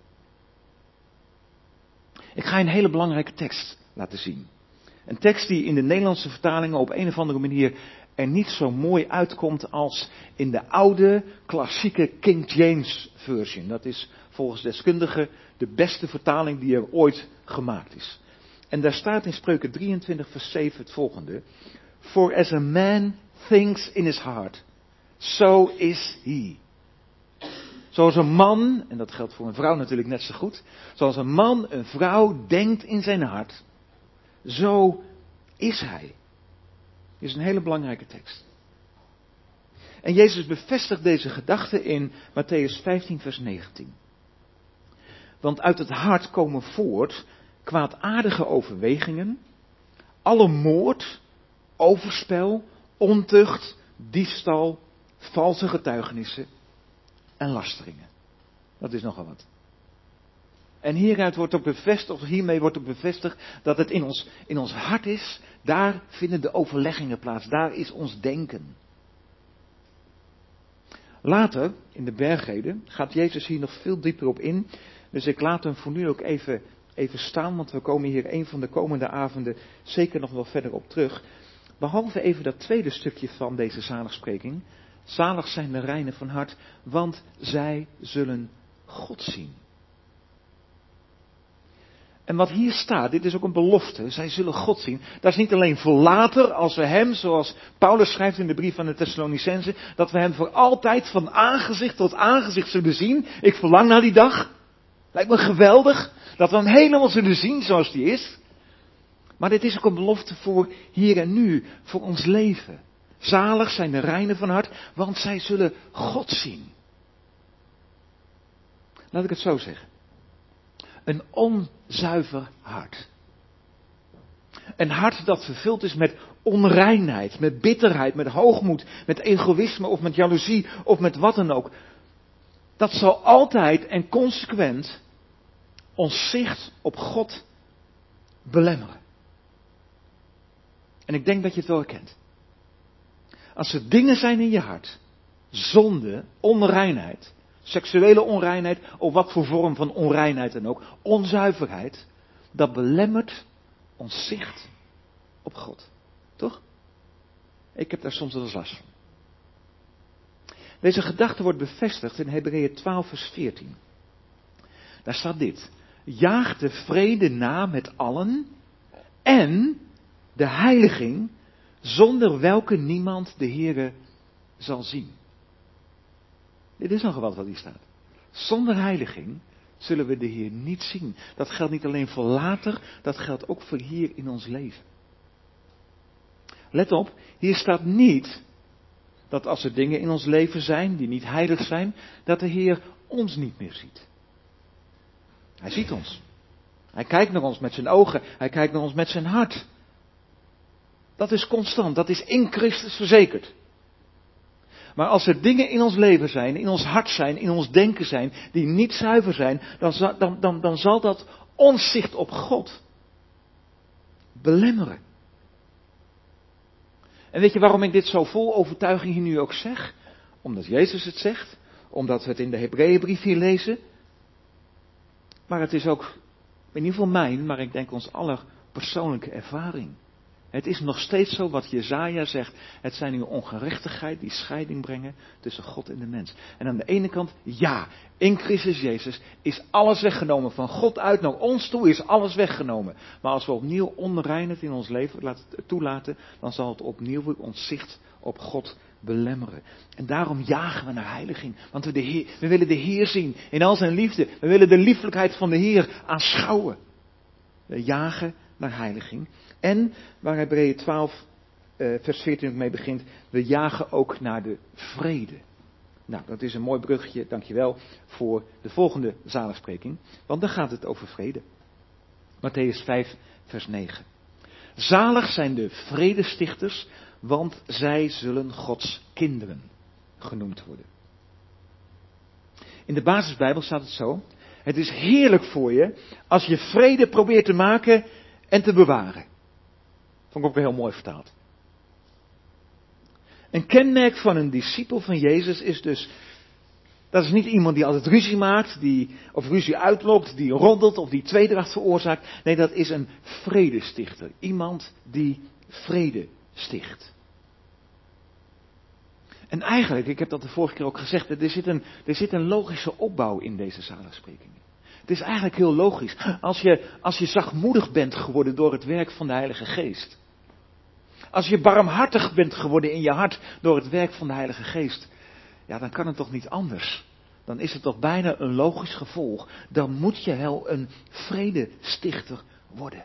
Ik ga je een hele belangrijke tekst laten zien. Een tekst die in de Nederlandse vertalingen op een of andere manier er niet zo mooi uitkomt als in de oude klassieke King James version. Dat is volgens deskundigen de beste vertaling die er ooit gemaakt is. En daar staat in Spreuken 23 vers 7 het volgende. For as a man thinks in his heart, zo is hij. Zoals een man, en dat geldt voor een vrouw natuurlijk net zo goed, zoals een man een vrouw denkt in zijn hart, zo is hij. Dit is een hele belangrijke tekst. En Jezus bevestigt deze gedachte in Mattheüs 15 vers 19. Want uit het hart komen voort kwaadaardige overwegingen, alle moord, overspel, ontucht, diefstal, valse getuigenissen en lasteringen. Dat is nogal wat. En hieruit wordt ook bevestigd, of hiermee wordt ook bevestigd, dat het in ons hart is, daar vinden de overleggingen plaats, daar is ons denken. Later, in de bergreden, gaat Jezus hier nog veel dieper op in. Dus ik laat hem voor nu ook even staan, want we komen hier een van de komende avonden zeker nog wel verder op terug. Behalve even dat tweede stukje van deze zaligspreking. Zalig zijn de reinen van hart, want zij zullen God zien. En wat hier staat, dit is ook een belofte, zij zullen God zien. Dat is niet alleen voor later, als we hem, zoals Paulus schrijft in de brief aan de Thessalonicenzen, dat we hem voor altijd van aangezicht tot aangezicht zullen zien. Ik verlang naar die dag. Lijkt me geweldig, dat we hem helemaal zullen zien zoals die is. Maar dit is ook een belofte voor hier en nu, voor ons leven. Zalig zijn de reinen van hart, want zij zullen God zien. Laat ik het zo zeggen. Een onzuiver hart. Een hart dat vervuld is met onreinheid, met bitterheid, met hoogmoed, met egoïsme of met jaloezie of met wat dan ook. Dat zal altijd en consequent ons zicht op God belemmeren. En ik denk dat je het wel herkent. Als er dingen zijn in je hart, zonde, onreinheid, seksuele onreinheid, of wat voor vorm van onreinheid dan ook, onzuiverheid, dat belemmert ons zicht op God. Toch? Ik heb daar soms wel eens last van. Deze gedachte wordt bevestigd in Hebreeën 12 vers 14. Daar staat dit. Jaag de vrede na met allen en de heiliging, zonder welke niemand de Heere zal zien. Dit is nogal wat hier staat. Zonder heiliging zullen we de Heer niet zien. Dat geldt niet alleen voor later, dat geldt ook voor hier in ons leven. Let op, hier staat niet dat als er dingen in ons leven zijn die niet heilig zijn, dat de Heer ons niet meer ziet. Hij ziet ons. Hij kijkt naar ons met zijn ogen, hij kijkt naar ons met zijn hart. Dat is constant, dat is in Christus verzekerd. Maar als er dingen in ons leven zijn, in ons hart zijn, in ons denken zijn, die niet zuiver zijn, dan zal dat ons zicht op God belemmeren. En weet je waarom ik dit zo vol overtuiging hier nu ook zeg? Omdat Jezus het zegt, omdat we het in de Hebreeënbrief hier lezen. Maar het is ook, in ieder geval mijn, maar ik denk ons aller persoonlijke ervaring. Het is nog steeds zo wat Jesaja zegt. Het zijn uw ongerechtigheid die scheiding brengen tussen God en de mens. En aan de ene kant, ja, in Christus Jezus is alles weggenomen. Van God uit naar ons toe is alles weggenomen. Maar als we opnieuw onreinheid in ons leven toelaten, dan zal het opnieuw ons zicht op God belemmeren. En daarom jagen we naar heiliging. Want we willen de Heer zien in al zijn liefde. We willen de lieflijkheid van de Heer aanschouwen. We jagen naar heiliging. En waar Hebreeën 12 vers 14 ook mee begint, we jagen ook naar de vrede. Nou, dat is een mooi bruggetje, dankjewel, voor de volgende zaligspreking. Want dan gaat het over vrede. Mattheüs 5 vers 9. Zalig zijn de vredestichters, want zij zullen Gods kinderen genoemd worden. In de basisbijbel staat het zo. Het is heerlijk voor je als je vrede probeert te maken en te bewaren. Vond ik ook weer heel mooi vertaald. Een kenmerk van een discipel van Jezus is dus, dat is niet iemand die altijd ruzie maakt, of ruzie uitlokt, die roddelt of die tweedracht veroorzaakt. Nee, dat is een vredestichter. Iemand die vrede sticht. En eigenlijk, ik heb dat de vorige keer ook gezegd, er zit een logische opbouw in deze zaligsprekingen. Het is eigenlijk heel logisch. Als je zachtmoedig bent geworden door het werk van de Heilige Geest. Als je barmhartig bent geworden in je hart door het werk van de Heilige Geest. ja, dan kan het toch niet anders. Dan is het toch bijna een logisch gevolg. Dan moet je wel een vredestichter worden.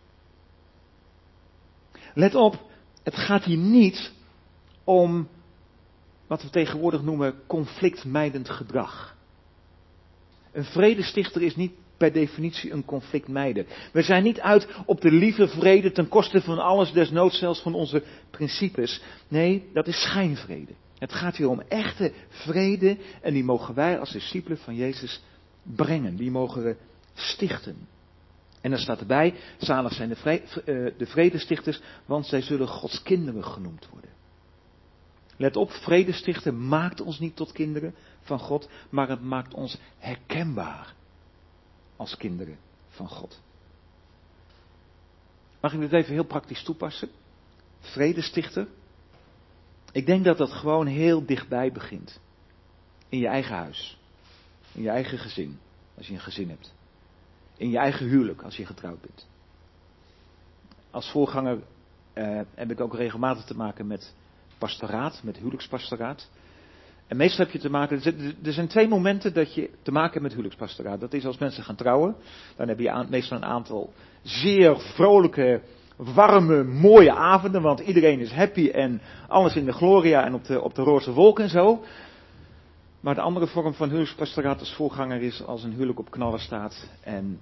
Let op, het gaat hier niet om wat we tegenwoordig noemen conflictmijdend gedrag. Een vredestichter is niet per definitie een conflictmijder. We zijn niet uit op de lieve vrede ten koste van alles, desnoods zelfs van onze principes. Nee, dat is schijnvrede. Het gaat hier om echte vrede en die mogen wij als discipelen van Jezus brengen. Die mogen we stichten. En dan staat erbij, zalig zijn de vredestichters, want zij zullen Gods kinderen genoemd worden. Let op, vredestichten maakt ons niet tot kinderen van God, maar het maakt ons herkenbaar als kinderen van God. Mag ik dit even heel praktisch toepassen? Vredestichter. Ik denk dat dat gewoon heel dichtbij begint. In je eigen huis. In je eigen gezin, als je een gezin hebt. In je eigen huwelijk, als je getrouwd bent. Als voorganger heb ik ook regelmatig te maken met pastoraat, met huwelijkspastoraat. En meestal heb je te maken, er zijn 2 momenten dat je te maken hebt met huwelijkspastoraat. Dat is als mensen gaan trouwen. Dan heb je meestal een aantal zeer vrolijke, warme, mooie avonden. Want iedereen is happy en alles in de gloria en op de roze wolk en zo. Maar de andere vorm van huwelijkspastoraat als voorganger is als een huwelijk op knallen staat. En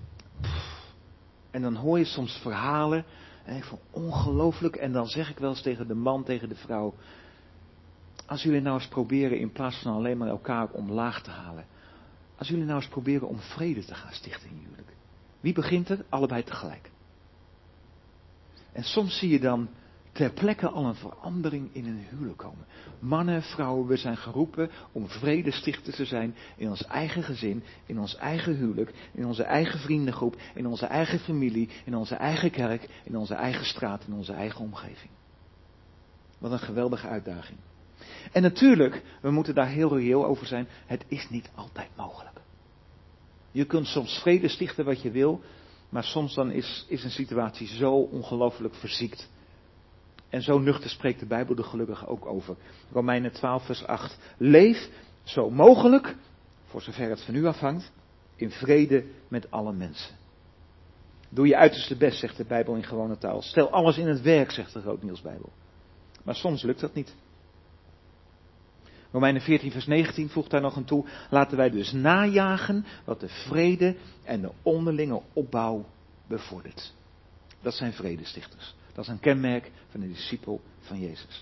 dan hoor je soms verhalen. En ik vond ongelooflijk. En dan zeg ik wel eens tegen de man, tegen de vrouw. Als jullie nou eens proberen in plaats van alleen maar elkaar omlaag te halen. Als jullie nou eens proberen om vrede te gaan stichten in je huwelijk. Wie begint er? Allebei tegelijk. En soms zie je dan ter plekke al een verandering in een huwelijk komen. Mannen, vrouwen, we zijn geroepen om vredestichters te zijn in ons eigen gezin, in ons eigen huwelijk, in onze eigen vriendengroep, in onze eigen familie, in onze eigen kerk, in onze eigen straat, in onze eigen omgeving. Wat een geweldige uitdaging. En natuurlijk, we moeten daar heel reëel over zijn, het is niet altijd mogelijk. Je kunt soms vrede stichten wat je wil, maar soms dan is een situatie zo ongelooflijk verziekt. En zo nuchter spreekt de Bijbel er gelukkig ook over. Romeinen 12 vers 8. Leef zo mogelijk, voor zover het van u afhangt, in vrede met alle mensen. Doe je uiterste best, zegt de Bijbel in gewone taal. Stel alles in het werk, zegt de Groot Nieuwsbijbel. Maar soms lukt dat niet. Romeinen 14 vers 19 voegt daar nog aan toe. Laten wij dus najagen wat de vrede en de onderlinge opbouw bevordert. Dat zijn vredestichters. Dat is een kenmerk van een discipel van Jezus.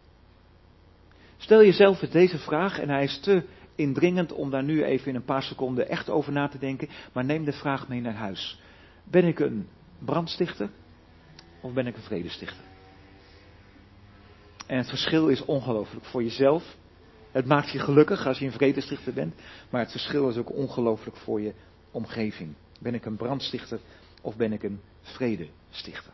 Stel jezelf deze vraag en hij is te indringend om daar nu even in een paar seconden echt over na te denken. Maar neem de vraag mee naar huis. Ben ik een brandstichter of ben ik een vredestichter? En het verschil is ongelooflijk voor jezelf. Het maakt je gelukkig als je een vredestichter bent. Maar het verschil is ook ongelooflijk voor je omgeving. Ben ik een brandstichter of ben ik een vredestichter?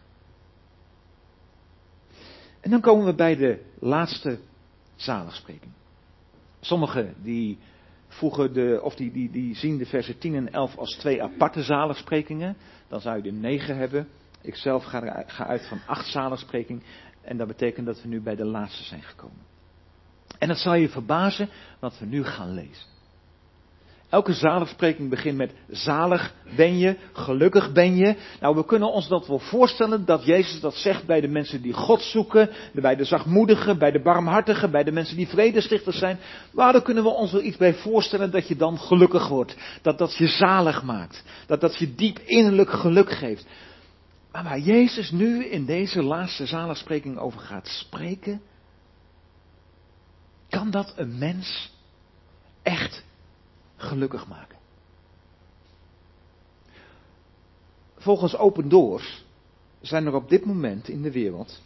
En dan komen we bij de laatste zaligspreking. Sommigen die voegen die zien de versen 10 en 11 als 2 aparte zaligsprekingen. Dan zou je er 9 hebben. Ik zelf ga uit van 8 zaligsprekingen. En dat betekent dat we nu bij de laatste zijn gekomen. En het zal je verbazen wat we nu gaan lezen. Elke zaligspreking begint met zalig ben je, gelukkig ben je. Nou, we kunnen ons dat wel voorstellen dat Jezus dat zegt bij de mensen die God zoeken, bij de zachtmoedigen, bij de barmhartigen, bij de mensen die vredestichters zijn. Maar daar kunnen we ons wel iets bij voorstellen dat je dan gelukkig wordt. Dat je zalig maakt. Dat je diep innerlijk geluk geeft. Maar waar Jezus nu in deze laatste zaligspreking over gaat spreken, kan dat een mens echt gelukkig maken. Volgens Open Doors zijn er op dit moment in de wereld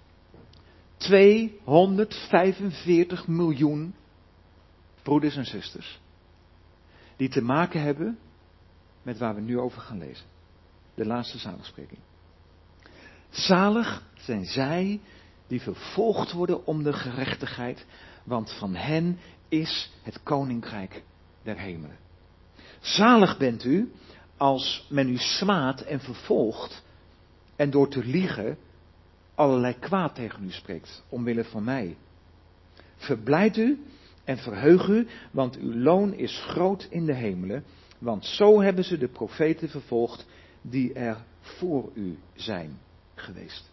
245 miljoen broeders en zusters die te maken hebben met waar we nu over gaan lezen. De laatste zaligspreking. Zalig zijn zij die vervolgd worden om de gerechtigheid, want van hen is het koninkrijk der hemelen. Zalig bent u als men u smaadt en vervolgt en door te liegen allerlei kwaad tegen u spreekt omwille van mij. Verblijd u en verheug u, want uw loon is groot in de hemelen, want zo hebben ze de profeten vervolgd die er voor u zijn geweest.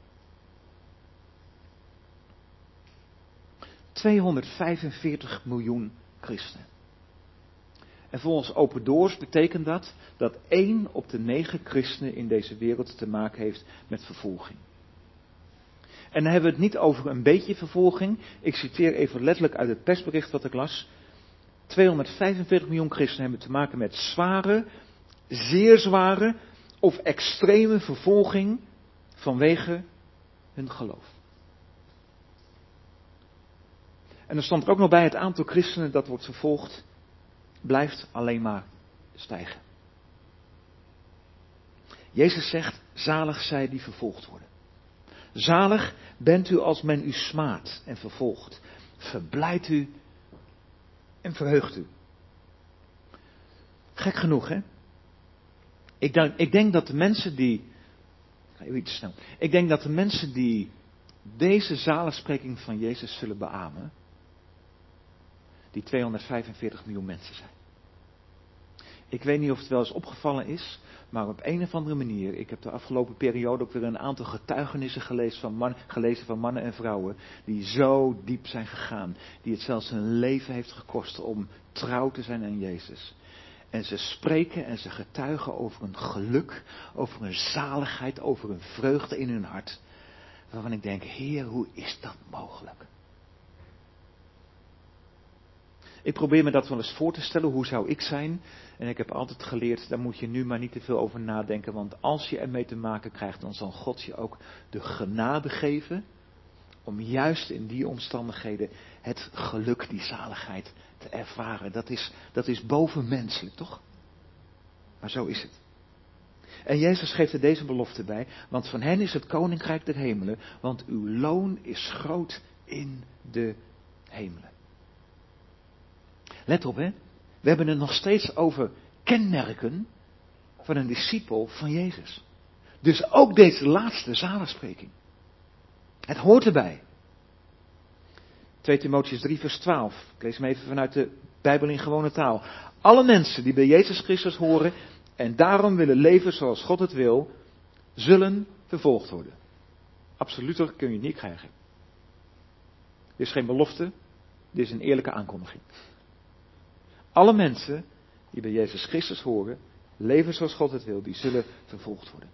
245 miljoen christenen. En volgens Open Doors betekent dat 1 op de 9 christenen in deze wereld te maken heeft met vervolging. En dan hebben we het niet over een beetje vervolging. Ik citeer even letterlijk uit het persbericht wat ik las. 245 miljoen christenen hebben te maken met zware, zeer zware of extreme vervolging vanwege hun geloof. En er stond er ook nog bij: het aantal christenen dat wordt vervolgd blijft alleen maar stijgen. Jezus zegt: zalig zij die vervolgd worden. Zalig bent u als men u smaadt en vervolgt. Verblijdt u en verheugt u. Gek genoeg, hè? Ik denk dat de mensen die... Ga je iets snel. Ik denk dat de mensen die deze zaligspreking van Jezus zullen beamen, die 245 miljoen mensen zijn. Ik weet niet of het wel eens opgevallen is, maar op een of andere manier, ik heb de afgelopen periode ook weer een aantal getuigenissen gelezen van mannen en vrouwen die zo diep zijn gegaan, die het zelfs hun leven heeft gekost om trouw te zijn aan Jezus. En ze spreken en ze getuigen over een geluk, over een zaligheid, over een vreugde in hun hart, waarvan ik denk: Heer, hoe is dat mogelijk? Ik probeer me dat wel eens voor te stellen, hoe zou ik zijn? En ik heb altijd geleerd, daar moet je nu maar niet te veel over nadenken, want als je ermee te maken krijgt, dan zal God je ook de genade geven om juist in die omstandigheden het geluk, die zaligheid te ervaren. Dat is bovenmenselijk, toch? Maar zo is het. En Jezus geeft er deze belofte bij, want van hen is het koninkrijk der hemelen, want uw loon is groot in de hemelen. Let op, hè. We hebben het nog steeds over kenmerken van een discipel van Jezus. Dus ook deze laatste zaligspreking. Het hoort erbij. 2 Timotheüs 3 vers 12. Ik lees hem even vanuit de Bijbel in gewone taal. Alle mensen die bij Jezus Christus horen en daarom willen leven zoals God het wil, zullen vervolgd worden. Absoluter kun je het niet krijgen. Dit is geen belofte, dit is een eerlijke aankondiging. Alle mensen die bij Jezus Christus horen, leven zoals God het wil, die zullen vervolgd worden.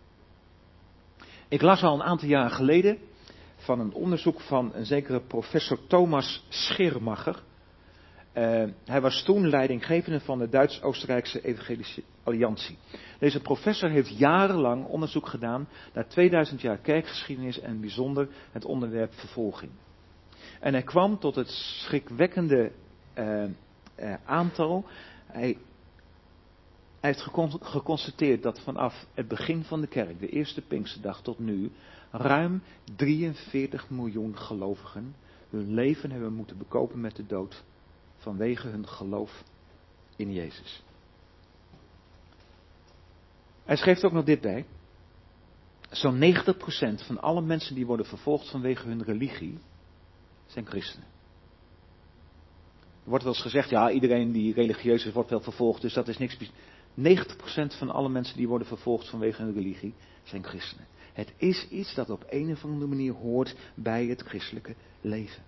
Ik las al een aantal jaren geleden van een onderzoek van een zekere professor Thomas Schirmacher. Hij was toen leidinggevende van de Duits-Oostenrijkse Evangelische Alliantie. Deze professor heeft jarenlang onderzoek gedaan naar 2000 jaar kerkgeschiedenis en bijzonder het onderwerp vervolging. En hij kwam tot het schrikwekkende aantal. Hij heeft geconstateerd dat vanaf het begin van de kerk, de eerste Pinksterdag tot nu, ruim 43 miljoen gelovigen hun leven hebben moeten bekopen met de dood vanwege hun geloof in Jezus. Hij schreef ook nog dit bij. Zo'n 90% van alle mensen die worden vervolgd vanwege hun religie zijn christenen. Er wordt wel eens gezegd, ja, iedereen die religieus is wordt wel vervolgd, dus dat is niks. 90% van alle mensen die worden vervolgd vanwege hun religie zijn christenen. Het is iets dat op een of andere manier hoort bij het christelijke leven.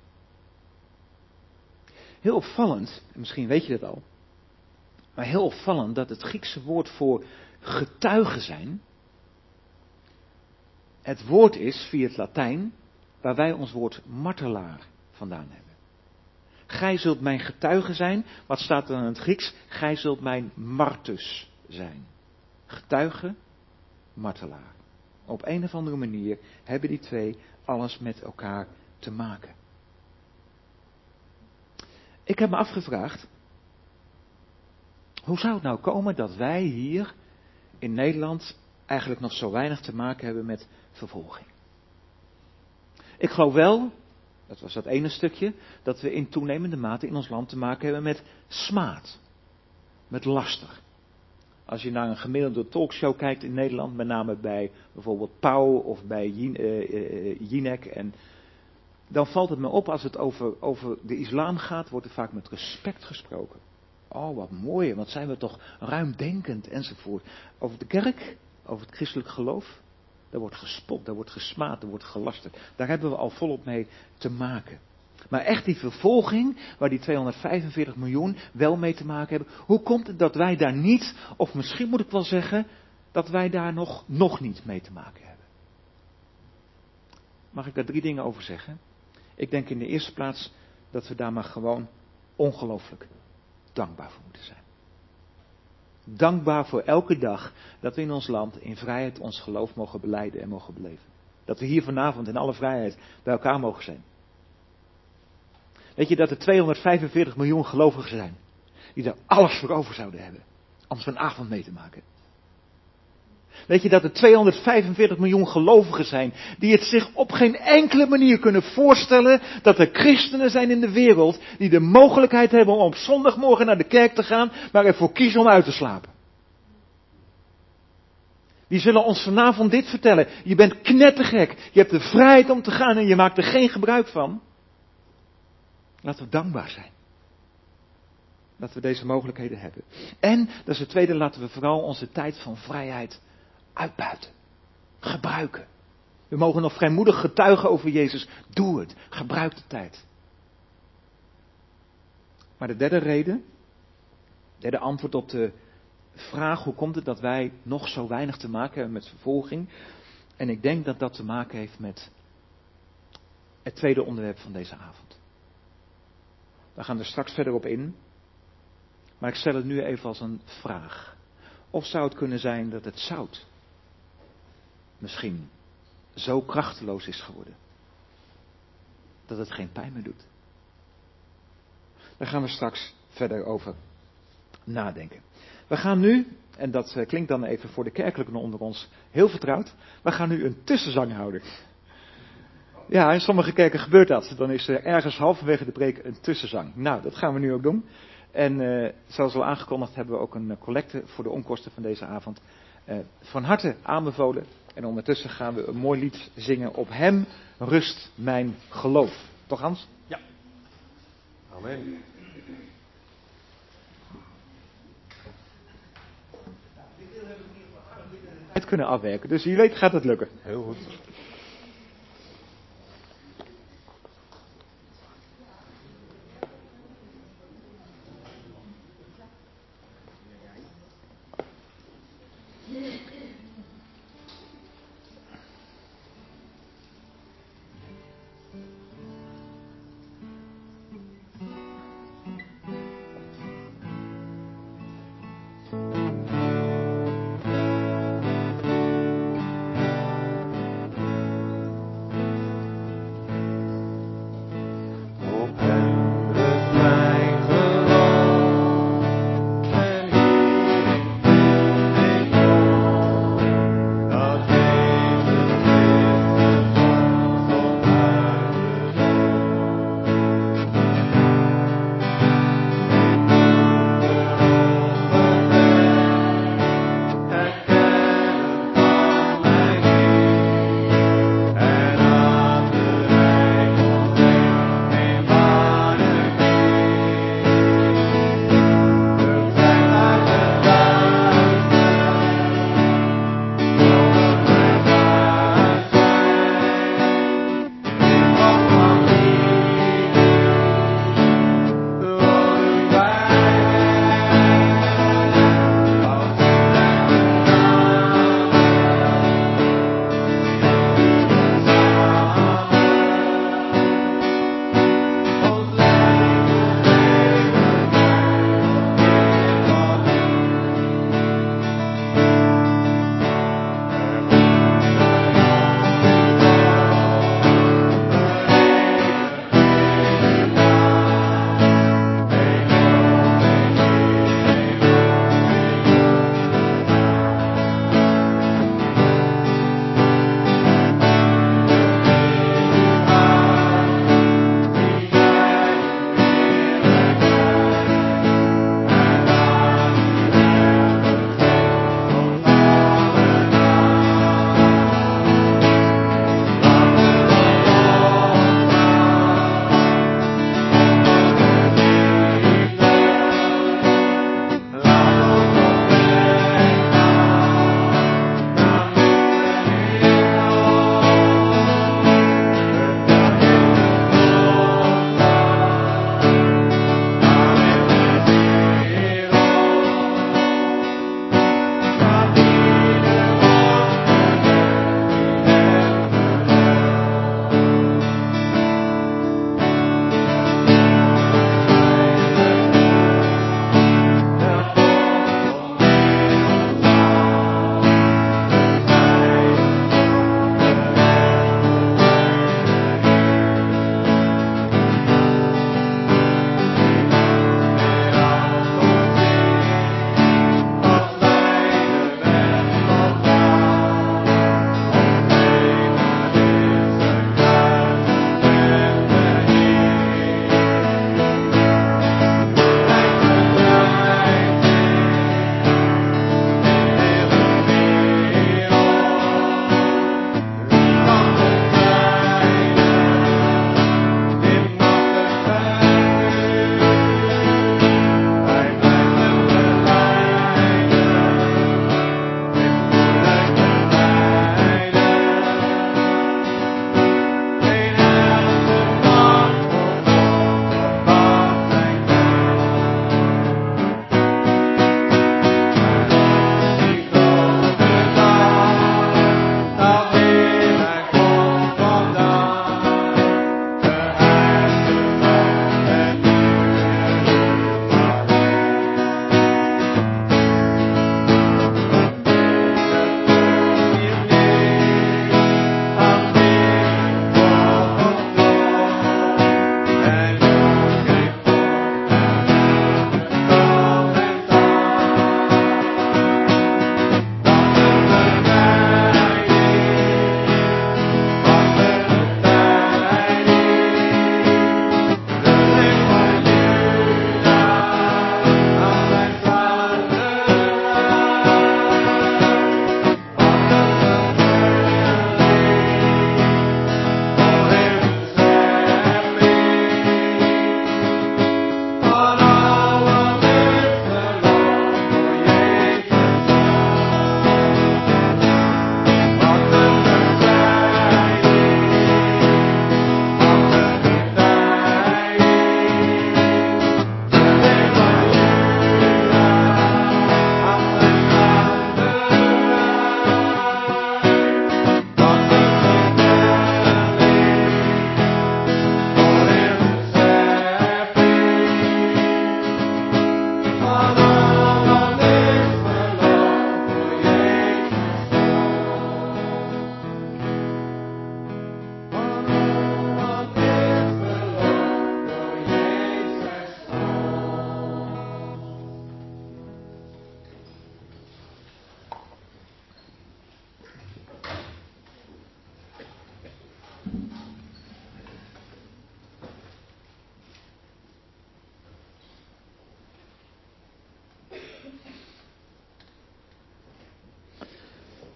Heel opvallend, en misschien weet je dat al, maar heel opvallend dat het Griekse woord voor getuigen zijn, het woord is via het Latijn waar wij ons woord martelaar vandaan hebben. Gij zult mijn getuige zijn. Wat staat er in het Grieks? Gij zult mijn martus zijn. Getuige, martelaar. Op een of andere manier hebben die twee alles met elkaar te maken. Ik heb me afgevraagd, hoe zou het nou komen dat wij hier in Nederland eigenlijk nog zo weinig te maken hebben met vervolging? Ik geloof wel, dat was dat ene stukje, dat we in toenemende mate in ons land te maken hebben met smaad. Met laster. Als je naar een gemiddelde talkshow kijkt in Nederland, met name bij bijvoorbeeld Pauw of bij Jinek en dan valt het me op als het over de islam gaat, wordt er vaak met respect gesproken. Oh, wat mooi, wat zijn we toch ruimdenkend enzovoort. Over de kerk, over het christelijk geloof, daar wordt gespot, daar wordt gesmaad, daar wordt gelasterd. Daar hebben we al volop mee te maken. Maar echt die vervolging, waar die 245 miljoen wel mee te maken hebben. Hoe komt het dat wij daar niet, of misschien moet ik wel zeggen, dat wij daar nog niet mee te maken hebben? Mag ik daar 3 dingen over zeggen? Ik denk in de eerste plaats dat we daar maar gewoon ongelooflijk dankbaar voor moeten zijn. Dankbaar voor elke dag dat we in ons land in vrijheid ons geloof mogen belijden en mogen beleven. Dat we hier vanavond in alle vrijheid bij elkaar mogen zijn. Weet je dat er 245 miljoen gelovigen zijn die er alles voor over zouden hebben om zo'n avond mee te maken? Weet je dat er 245 miljoen gelovigen zijn die het zich op geen enkele manier kunnen voorstellen dat er christenen zijn in de wereld die de mogelijkheid hebben om op zondagmorgen naar de kerk te gaan, maar ervoor kiezen om uit te slapen? Die zullen ons vanavond dit vertellen. Je bent knettergek. Je hebt de vrijheid om te gaan en je maakt er geen gebruik van. Laten we dankbaar zijn. Dat we deze mogelijkheden hebben. En, dat is het tweede, laten we vooral onze tijd van vrijheid uitbuiten. Gebruiken. We mogen nog vrijmoedig getuigen over Jezus. Doe het. Gebruik de tijd. Maar de derde reden, derde antwoord op de vraag, hoe komt het dat wij nog zo weinig te maken hebben met vervolging? En ik denk dat dat te maken heeft met het tweede onderwerp van deze avond. We gaan er straks verder op in. Maar ik stel het nu even als een vraag. Of zou het kunnen zijn dat het zout misschien zo krachteloos is geworden dat het geen pijn meer doet? Daar gaan we straks verder over nadenken. We gaan nu, en dat klinkt dan even voor de kerkelijken onder ons heel vertrouwd, we gaan nu een tussenzang houden. Ja, in sommige kerken gebeurt dat. Dan is er ergens halverwege de preek een tussenzang. Nou, dat gaan we nu ook doen. En zoals al aangekondigd hebben we ook een collecte voor de onkosten van deze avond. Van harte aanbevolen. En ondertussen gaan we een mooi lied zingen. Op hem rust mijn geloof. Toch Hans? Ja. Amen. Het kunnen afwerken. Dus wie weet gaat het lukken. Heel goed.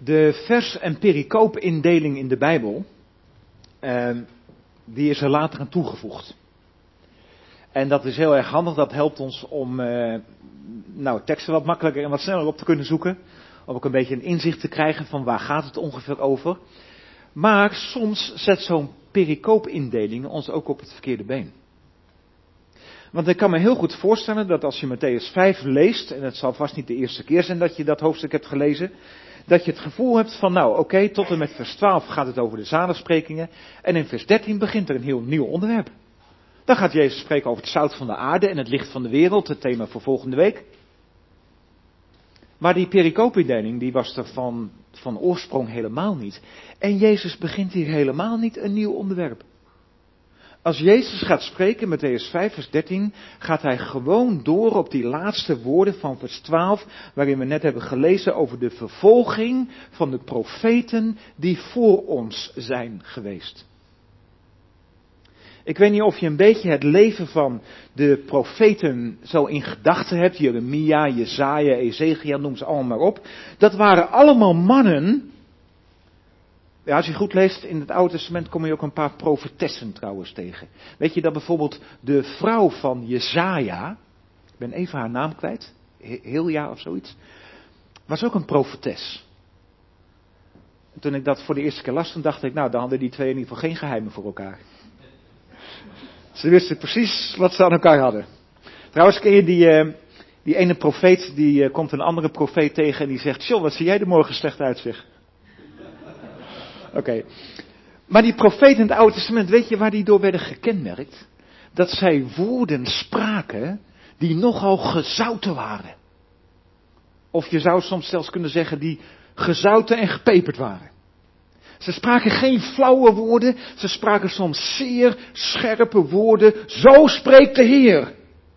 De vers- en pericoopindeling in de Bijbel, die is er later aan toegevoegd. En dat is heel erg handig, dat helpt ons om teksten wat makkelijker en wat sneller op te kunnen zoeken. Om ook een beetje een inzicht te krijgen van waar gaat het ongeveer over. Maar soms zet zo'n pericoopindeling ons ook op het verkeerde been. Want ik kan me heel goed voorstellen dat als je Mattheüs 5 leest, en het zal vast niet de eerste keer zijn dat je dat hoofdstuk hebt gelezen, dat je het gevoel hebt van oké, tot en met vers 12 gaat het over de zaligsprekingen, en in vers 13 begint er een heel nieuw onderwerp. Dan gaat Jezus spreken over het zout van de aarde en het licht van de wereld, het thema voor volgende week. Maar die pericoopindeling, die was er van oorsprong helemaal niet. En Jezus begint hier helemaal niet een nieuw onderwerp. Als Jezus gaat spreken, Mattheüs 5 vers 13, gaat hij gewoon door op die laatste woorden van vers 12, waarin we net hebben gelezen over de vervolging van de profeten die voor ons zijn geweest. Ik weet niet of je een beetje het leven van de profeten zo in gedachten hebt. Jeremia, Jesaja, Ezekia, noem ze allemaal maar op. Dat waren allemaal mannen. Ja, als je goed leest in het Oude Testament kom je ook een paar profetessen trouwens tegen. Weet je dat bijvoorbeeld de vrouw van Jesaja, ik ben even haar naam kwijt, Hilja of zoiets, was ook een profetes. En toen ik dat voor de eerste keer las, dan dacht ik, dan hadden die twee in ieder geval geen geheimen voor elkaar. Ze wisten precies wat ze aan elkaar hadden. Trouwens, ken je die ene profeet, die komt een andere profeet tegen en die zegt, John, wat zie jij er morgen slecht uit, zeg. Oké. Maar die profeten in het Oude Testament, weet je waar die door werden gekenmerkt? Dat zij woorden spraken die nogal gezouten waren. Of je zou soms zelfs kunnen zeggen die gezouten en gepeperd waren. Ze spraken geen flauwe woorden, ze spraken soms zeer scherpe woorden. Zo spreekt de Heer.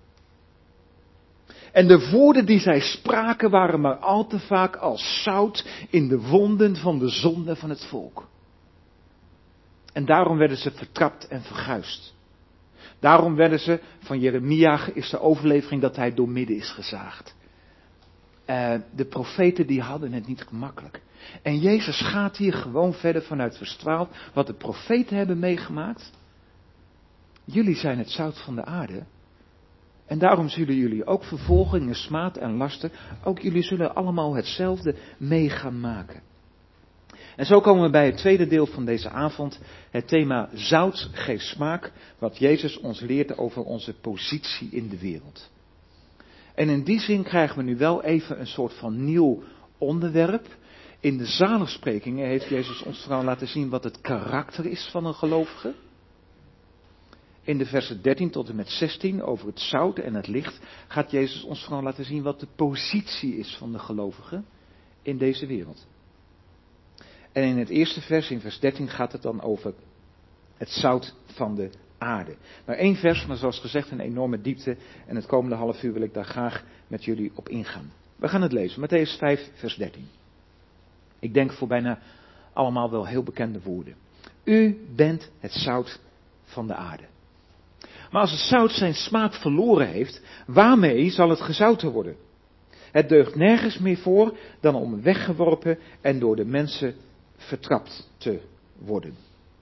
En de woorden die zij spraken waren maar al te vaak als zout in de wonden van de zonde van het volk. En daarom werden ze vertrapt en verguisd. Daarom werden ze, van Jeremia is de overlevering dat hij doormidden is gezaagd. De profeten die hadden het niet gemakkelijk. En Jezus gaat hier gewoon verder vanuit vers 12. Wat de profeten hebben meegemaakt. Jullie zijn het zout van de aarde. En daarom zullen jullie ook vervolgingen, smaad en lasten. Ook jullie zullen allemaal hetzelfde mee gaan maken. En zo komen we bij het tweede deel van deze avond. Het thema zout geeft smaak. Wat Jezus ons leert over onze positie in de wereld. En in die zin krijgen we nu wel even een soort van nieuw onderwerp. In de zaligsprekingen heeft Jezus ons vooral laten zien wat het karakter is van een gelovige. In de versen 13 tot en met 16 over het zout en het licht gaat Jezus ons vooral laten zien wat de positie is van de gelovige in deze wereld. En in het eerste vers, in vers 13, gaat het dan over het zout van de aarde. Maar 1 vers, maar zoals gezegd een enorme diepte. En het komende half uur wil ik daar graag met jullie op ingaan. We gaan het lezen, Mattheüs 5, vers 13. Ik denk voor bijna allemaal wel heel bekende woorden. U bent het zout van de aarde. Maar als het zout zijn smaak verloren heeft, waarmee zal het gezouten worden? Het deugt nergens meer voor dan om weggeworpen en door de mensen vertrapt te worden.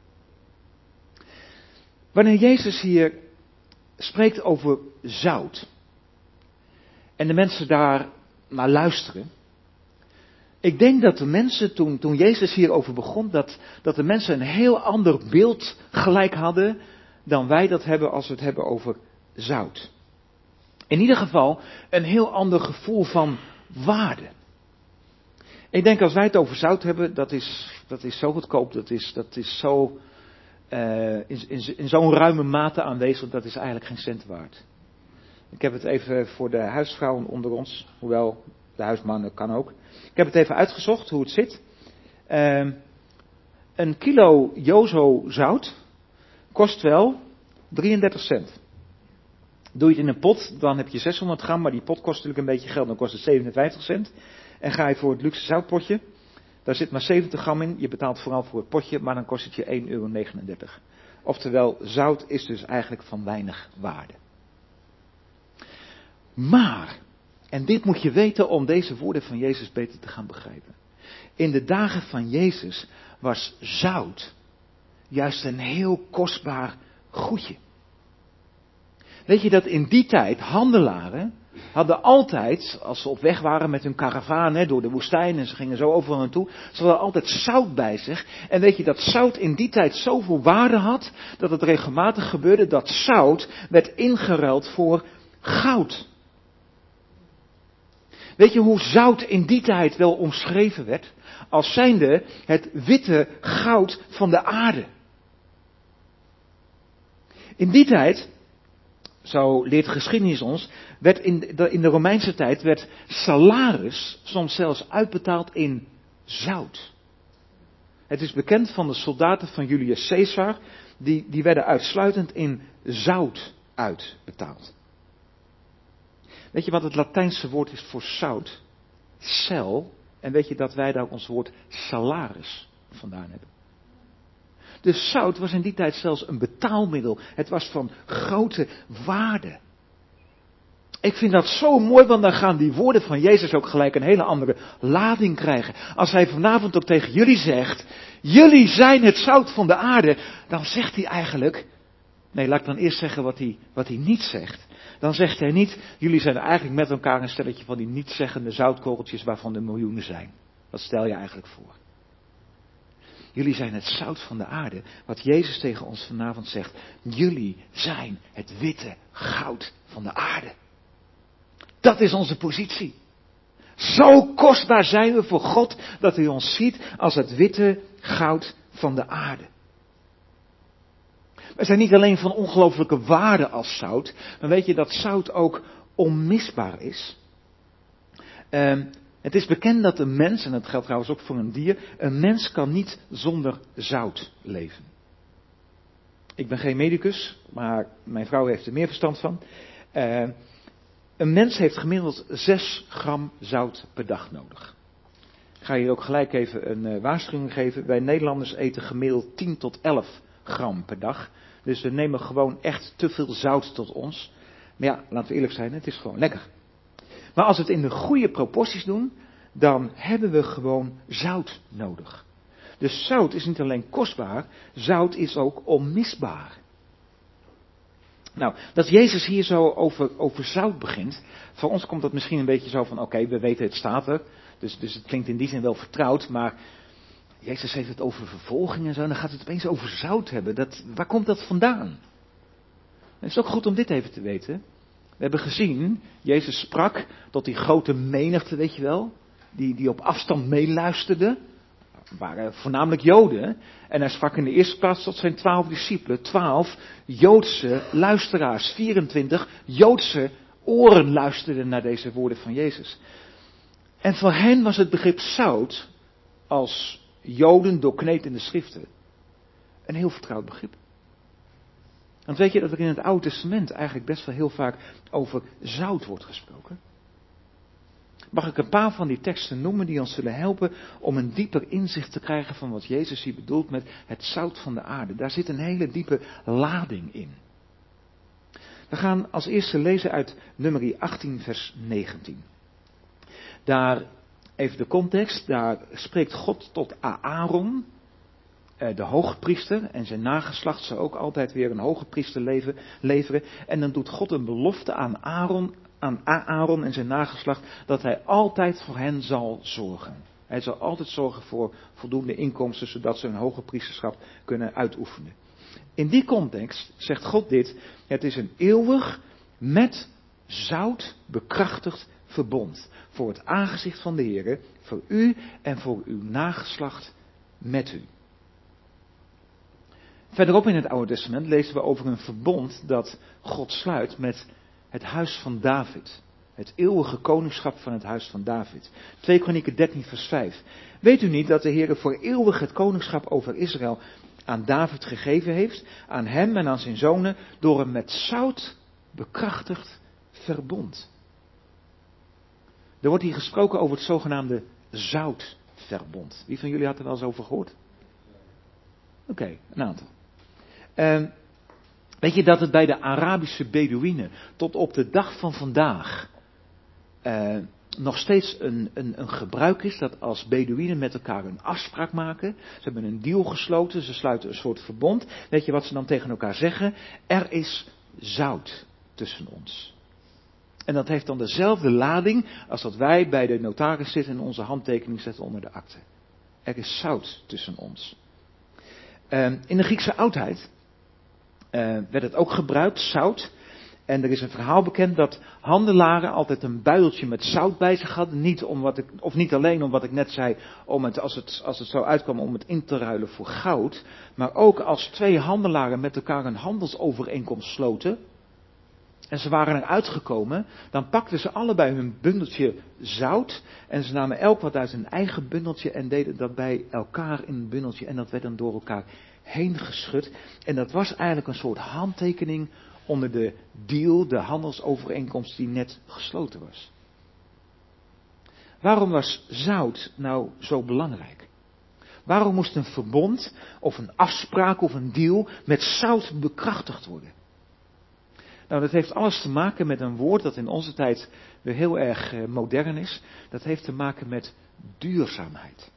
Wanneer Jezus hier spreekt over zout en de mensen daar naar luisteren. Ik denk dat de mensen, toen Jezus hierover begon, dat de mensen een heel ander beeld gelijk hadden dan wij dat hebben als we het hebben over zout. In ieder geval een heel ander gevoel van waarde. Ik denk als wij het over zout hebben, dat is zo goedkoop, dat is zo in zo'n ruime mate aanwezig, dat is eigenlijk geen cent waard. Ik heb het even voor de huisvrouwen onder ons, hoewel de huismannen kan ook. Ik heb het even uitgezocht hoe het zit. Een kilo Jozo zout kost wel 33 cent. Doe je het in een pot, dan heb je 600 gram, maar die pot kost natuurlijk een beetje geld, dan kost het 57 cent. En ga je voor het luxe zoutpotje, daar zit maar 70 gram in, je betaalt vooral voor het potje, maar dan kost het je 1,39 euro. Oftewel, zout is dus eigenlijk van weinig waarde. Maar, en dit moet je weten om deze woorden van Jezus beter te gaan begrijpen. In de dagen van Jezus was zout juist een heel kostbaar goedje. Weet je dat in die tijd handelaren hadden altijd, als ze op weg waren met hun karavaan door de woestijn en ze gingen zo overal naartoe, ze hadden altijd zout bij zich. En weet je dat zout in die tijd zoveel waarde had, dat het regelmatig gebeurde dat zout werd ingeruild voor goud. Weet je hoe zout in die tijd wel omschreven werd? Als zijnde het witte goud van de aarde. In die tijd, zo leert de geschiedenis ons, werd in de Romeinse tijd werd salaris soms zelfs uitbetaald in zout. Het is bekend van de soldaten van Julius Caesar, die werden uitsluitend in zout uitbetaald. Weet je wat het Latijnse woord is voor zout? Sel. En weet je dat wij daar ons woord salaris vandaan hebben? Dus zout was in die tijd zelfs een betaalmiddel. Het was van grote waarde. Ik vind dat zo mooi, want dan gaan die woorden van Jezus ook gelijk een hele andere lading krijgen. Als hij vanavond ook tegen jullie zegt, jullie zijn het zout van de aarde, dan zegt hij eigenlijk, nee, laat ik dan eerst zeggen wat hij niet zegt. Dan zegt hij niet, jullie zijn eigenlijk met elkaar een stelletje van die niet-zeggende zoutkorreltjes waarvan er miljoenen zijn. Wat stel je eigenlijk voor? Jullie zijn het zout van de aarde. Wat Jezus tegen ons vanavond zegt. Jullie zijn het witte goud van de aarde. Dat is onze positie. Zo kostbaar zijn we voor God dat hij ons ziet als het witte goud van de aarde. We zijn niet alleen van ongelooflijke waarde als zout, maar weet je dat zout ook onmisbaar is. Het is bekend dat een mens, en dat geldt trouwens ook voor een dier, een mens kan niet zonder zout leven. Ik ben geen medicus, maar mijn vrouw heeft er meer verstand van. Een mens heeft gemiddeld 6 gram zout per dag nodig. Ik ga hier ook gelijk even een waarschuwing geven. Wij Nederlanders eten gemiddeld 10 tot 11 gram per dag. Dus we nemen gewoon echt te veel zout tot ons. Maar ja, laten we eerlijk zijn, het is gewoon lekker. Maar als we het in de goede proporties doen, dan hebben we gewoon zout nodig. Dus zout is niet alleen kostbaar, zout is ook onmisbaar. Nou, dat Jezus hier zo over zout begint, voor ons komt dat misschien een beetje zo van, oké, we weten het staat er, dus het klinkt in die zin wel vertrouwd, maar Jezus heeft het over vervolging en zo, en dan gaat het opeens over zout hebben. Waar komt dat vandaan? Het is ook goed om dit even te weten. We hebben gezien, Jezus sprak tot die grote menigte, weet je wel, die op afstand meeluisterden. Waren voornamelijk Joden. En hij sprak in de eerste plaats tot zijn 12 discipelen. 12 Joodse luisteraars. 24 Joodse oren luisterden naar deze woorden van Jezus. En voor hen was het begrip zout, als Joden doorkneed in de schriften, een heel vertrouwd begrip. Want weet je dat er in het Oude Testament eigenlijk best wel heel vaak over zout wordt gesproken? Mag ik een paar van die teksten noemen die ons zullen helpen om een dieper inzicht te krijgen van wat Jezus hier bedoelt met het zout van de aarde. Daar zit een hele diepe lading in. We gaan als eerste lezen uit Numeri 18 vers 19. Daar, even de context, daar spreekt God tot Aaron, de hogepriester, en zijn nageslacht zou ook altijd weer een hogepriester leveren. En dan doet God een belofte aan Aaron en zijn nageslacht dat hij altijd voor hen zal zorgen. Hij zal altijd zorgen voor voldoende inkomsten, zodat ze hun hogepriesterschap kunnen uitoefenen. In die context zegt God dit: het is een eeuwig met zout bekrachtigd verbond voor het aangezicht van de Heere, voor u en voor uw nageslacht met u. Verderop in het Oude Testament lezen we over een verbond dat God sluit met het huis van David. Het eeuwige koningschap van het huis van David. 2 Kronieken 13 vers 5. Weet u niet dat de Heer voor eeuwig het koningschap over Israël aan David gegeven heeft, aan hem en aan zijn zonen, door een met zout bekrachtigd verbond. Er wordt hier gesproken over het zogenaamde zoutverbond. Wie van jullie had er wel eens over gehoord? Oké, een aantal. Weet je dat het bij de Arabische Bedouinen tot op de dag van vandaag nog steeds een gebruik is dat als Beduïnen met elkaar een afspraak maken. Ze hebben een deal gesloten, ze sluiten een soort verbond. Weet je wat ze dan tegen elkaar zeggen? Er is zout tussen ons. En dat heeft dan dezelfde lading als dat wij bij de notaris zitten en onze handtekening zetten onder de akte. Er is zout tussen ons. In de Griekse oudheid werd het ook gebruikt, zout. En er is een verhaal bekend dat handelaren altijd een buideltje met zout bij zich hadden. Niet alleen om wat ik net zei, om het, als het zo uitkwam, om het in te ruilen voor goud. Maar ook als twee handelaren met elkaar een handelsovereenkomst sloten. En ze waren eruit gekomen, dan pakten ze allebei hun bundeltje zout. En ze namen elk wat uit hun eigen bundeltje en deden dat bij elkaar in een bundeltje. En dat werd dan door elkaar heen geschud. En dat was eigenlijk een soort handtekening onder de deal, de handelsovereenkomst die net gesloten was. Waarom was zout nou zo belangrijk? Waarom moest een verbond of een afspraak of een deal met zout bekrachtigd worden? Nou, dat heeft alles te maken met een woord dat in onze tijd weer heel erg modern is. Dat heeft te maken met duurzaamheid.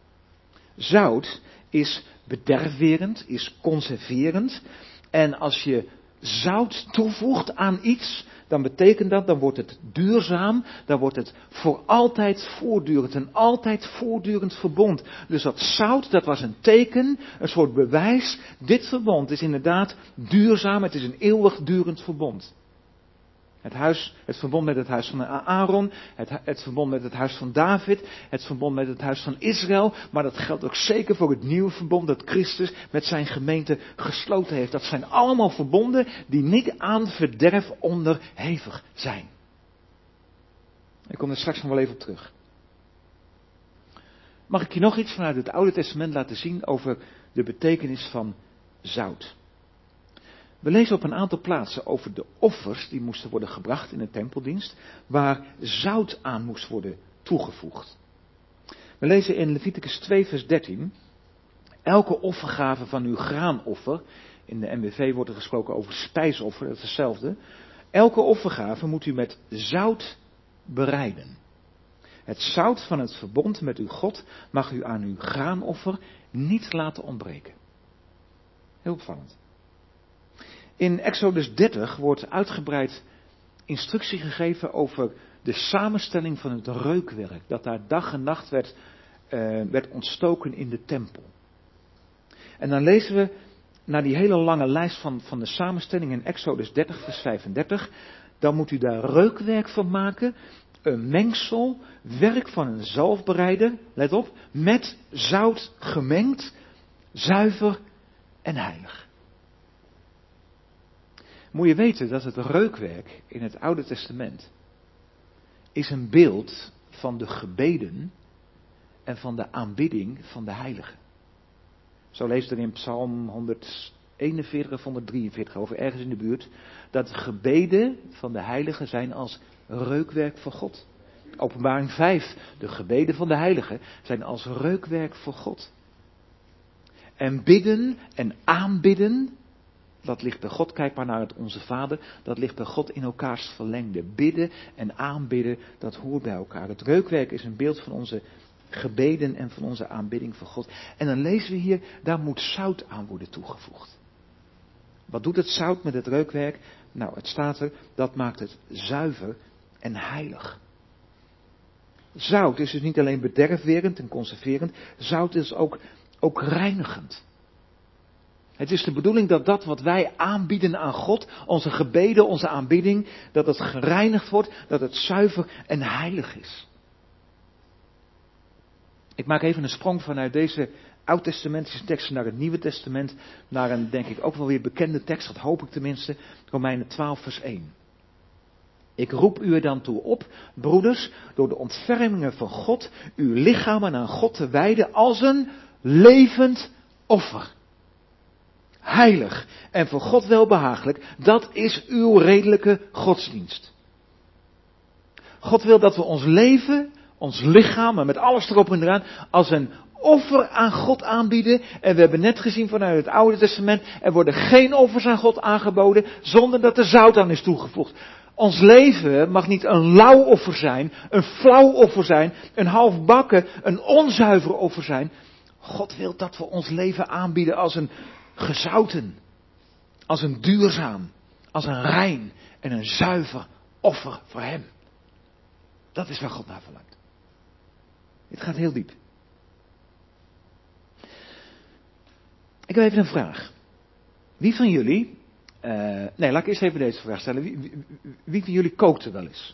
Zout is bederfwerend, is conserverend. En als je zout toevoegt aan iets, dan betekent dat, dan wordt het duurzaam, dan wordt het voor altijd voortdurend, een altijd voortdurend verbond. Dus dat zout, dat was een teken, een soort bewijs, dit verbond is inderdaad duurzaam, het is een eeuwigdurend verbond. Het verbond met het huis van Aaron, het verbond met het huis van David, het verbond met het huis van Israël, maar dat geldt ook zeker voor het nieuwe verbond dat Christus met zijn gemeente gesloten heeft. Dat zijn allemaal verbonden die niet aan verderf onderhevig zijn. Ik kom er straks nog wel even op terug. Mag ik je nog iets vanuit het Oude Testament laten zien over de betekenis van zout? We lezen op een aantal plaatsen over de offers die moesten worden gebracht in de tempeldienst, waar zout aan moest worden toegevoegd. We lezen in Leviticus 2 vers 13, elke offergave van uw graanoffer, in de NBV wordt er gesproken over spijsoffer, dat is hetzelfde, elke offergave moet u met zout bereiden. Het zout van het verbond met uw God mag u aan uw graanoffer niet laten ontbreken. Heel opvallend. In Exodus 30 wordt uitgebreid instructie gegeven over de samenstelling van het reukwerk. Dat daar dag en nacht werd ontstoken in de tempel. En dan lezen we naar die hele lange lijst van de samenstelling in Exodus 30 vers 35. Dan moet u daar reukwerk van maken. Een mengsel, werk van een zalfbereider, let op, met zout gemengd, zuiver en heilig. Moet je weten dat het reukwerk in het Oude Testament is een beeld van de gebeden en van de aanbidding van de heiligen. Zo leest er in Psalm 141 of 143 over ergens in de buurt, dat de gebeden van de heiligen zijn als reukwerk voor God. Openbaring 5, de gebeden van de heiligen zijn als reukwerk voor God. En bidden en aanbidden, dat ligt bij God, kijk maar naar het Onze Vader, dat ligt bij God in elkaars verlengde. Bidden en aanbidden, dat hoort bij elkaar. Het reukwerk is een beeld van onze gebeden en van onze aanbidding voor God. En dan lezen we hier, daar moet zout aan worden toegevoegd. Wat doet het zout met het reukwerk? Nou, het staat er, dat maakt het zuiver en heilig. Zout is dus niet alleen bederfwerend en conserverend, zout is ook reinigend. Het is de bedoeling dat dat wat wij aanbieden aan God, onze gebeden, onze aanbidding, dat het gereinigd wordt, dat het zuiver en heilig is. Ik maak even een sprong vanuit deze Oud-testamentische teksten naar het Nieuwe Testament, naar een denk ik ook wel weer bekende tekst, dat hoop ik tenminste, Romeinen 12 vers 1. Ik roep u er dan toe op, broeders, door de ontfermingen van God, uw lichamen aan God te wijden als een levend offer. Heilig en voor God welbehagelijk, dat is uw redelijke godsdienst. God wil dat we ons leven, ons lichaam, met alles erop en eraan, als een offer aan God aanbieden. En we hebben net gezien vanuit het Oude Testament, er worden geen offers aan God aangeboden, zonder dat er zout aan is toegevoegd. Ons leven mag niet een lauw offer zijn, een flauw offer zijn, een halfbakken, een onzuiver offer zijn. God wil dat we ons leven aanbieden als een gezouten, als een duurzaam, als een rein en een zuiver offer voor Hem. Dat is waar God naar verlangt. Dit gaat heel diep. Ik heb even een vraag. Wie van jullie... laat ik eerst even deze vraag stellen. Wie van jullie kookt er wel eens?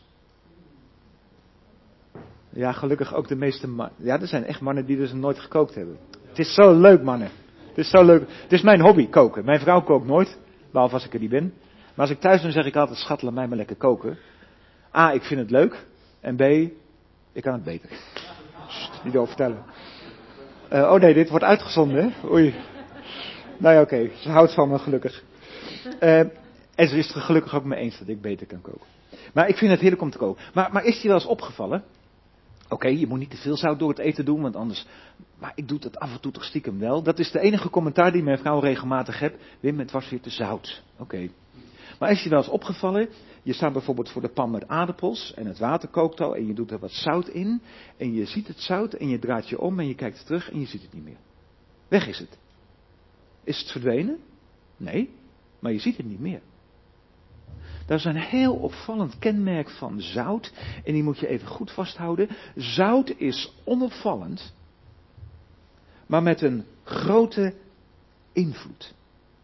Ja, gelukkig ook de meeste mannen. Ja, er zijn echt mannen die dus nooit gekookt hebben. Het is zo leuk, mannen. Het is zo leuk. Het is mijn hobby, koken. Mijn vrouw kookt nooit. Behalve als ik er niet ben. Maar als ik thuis ben, zeg ik altijd, schat, laat mij maar lekker koken. A, ik vind het leuk. En B, ik kan het beter. Sst, niet over vertellen. Oh nee, dit wordt uitgezonden, hè? Oei. Nou ja, oké. Ze houdt van me, gelukkig. En ze is er gelukkig ook mee eens dat ik beter kan koken. Maar ik vind het heerlijk om te koken. Maar is je wel eens opgevallen? Oké, je moet niet te veel zout door het eten doen, want anders... Maar ik doe dat af en toe toch stiekem wel. Dat is de enige commentaar die mijn vrouw regelmatig heeft. Wim, het was weer te zout. Oké. Maar is je wel eens opgevallen? Je staat bijvoorbeeld voor de pan met aardappels en het water kookt al en je doet er wat zout in. En je ziet het zout en je draait je om en je kijkt terug en je ziet het niet meer. Weg is het. Is het verdwenen? Nee, maar je ziet het niet meer. Dat is een heel opvallend kenmerk van zout. En die moet je even goed vasthouden. Zout is onopvallend, maar met een grote invloed.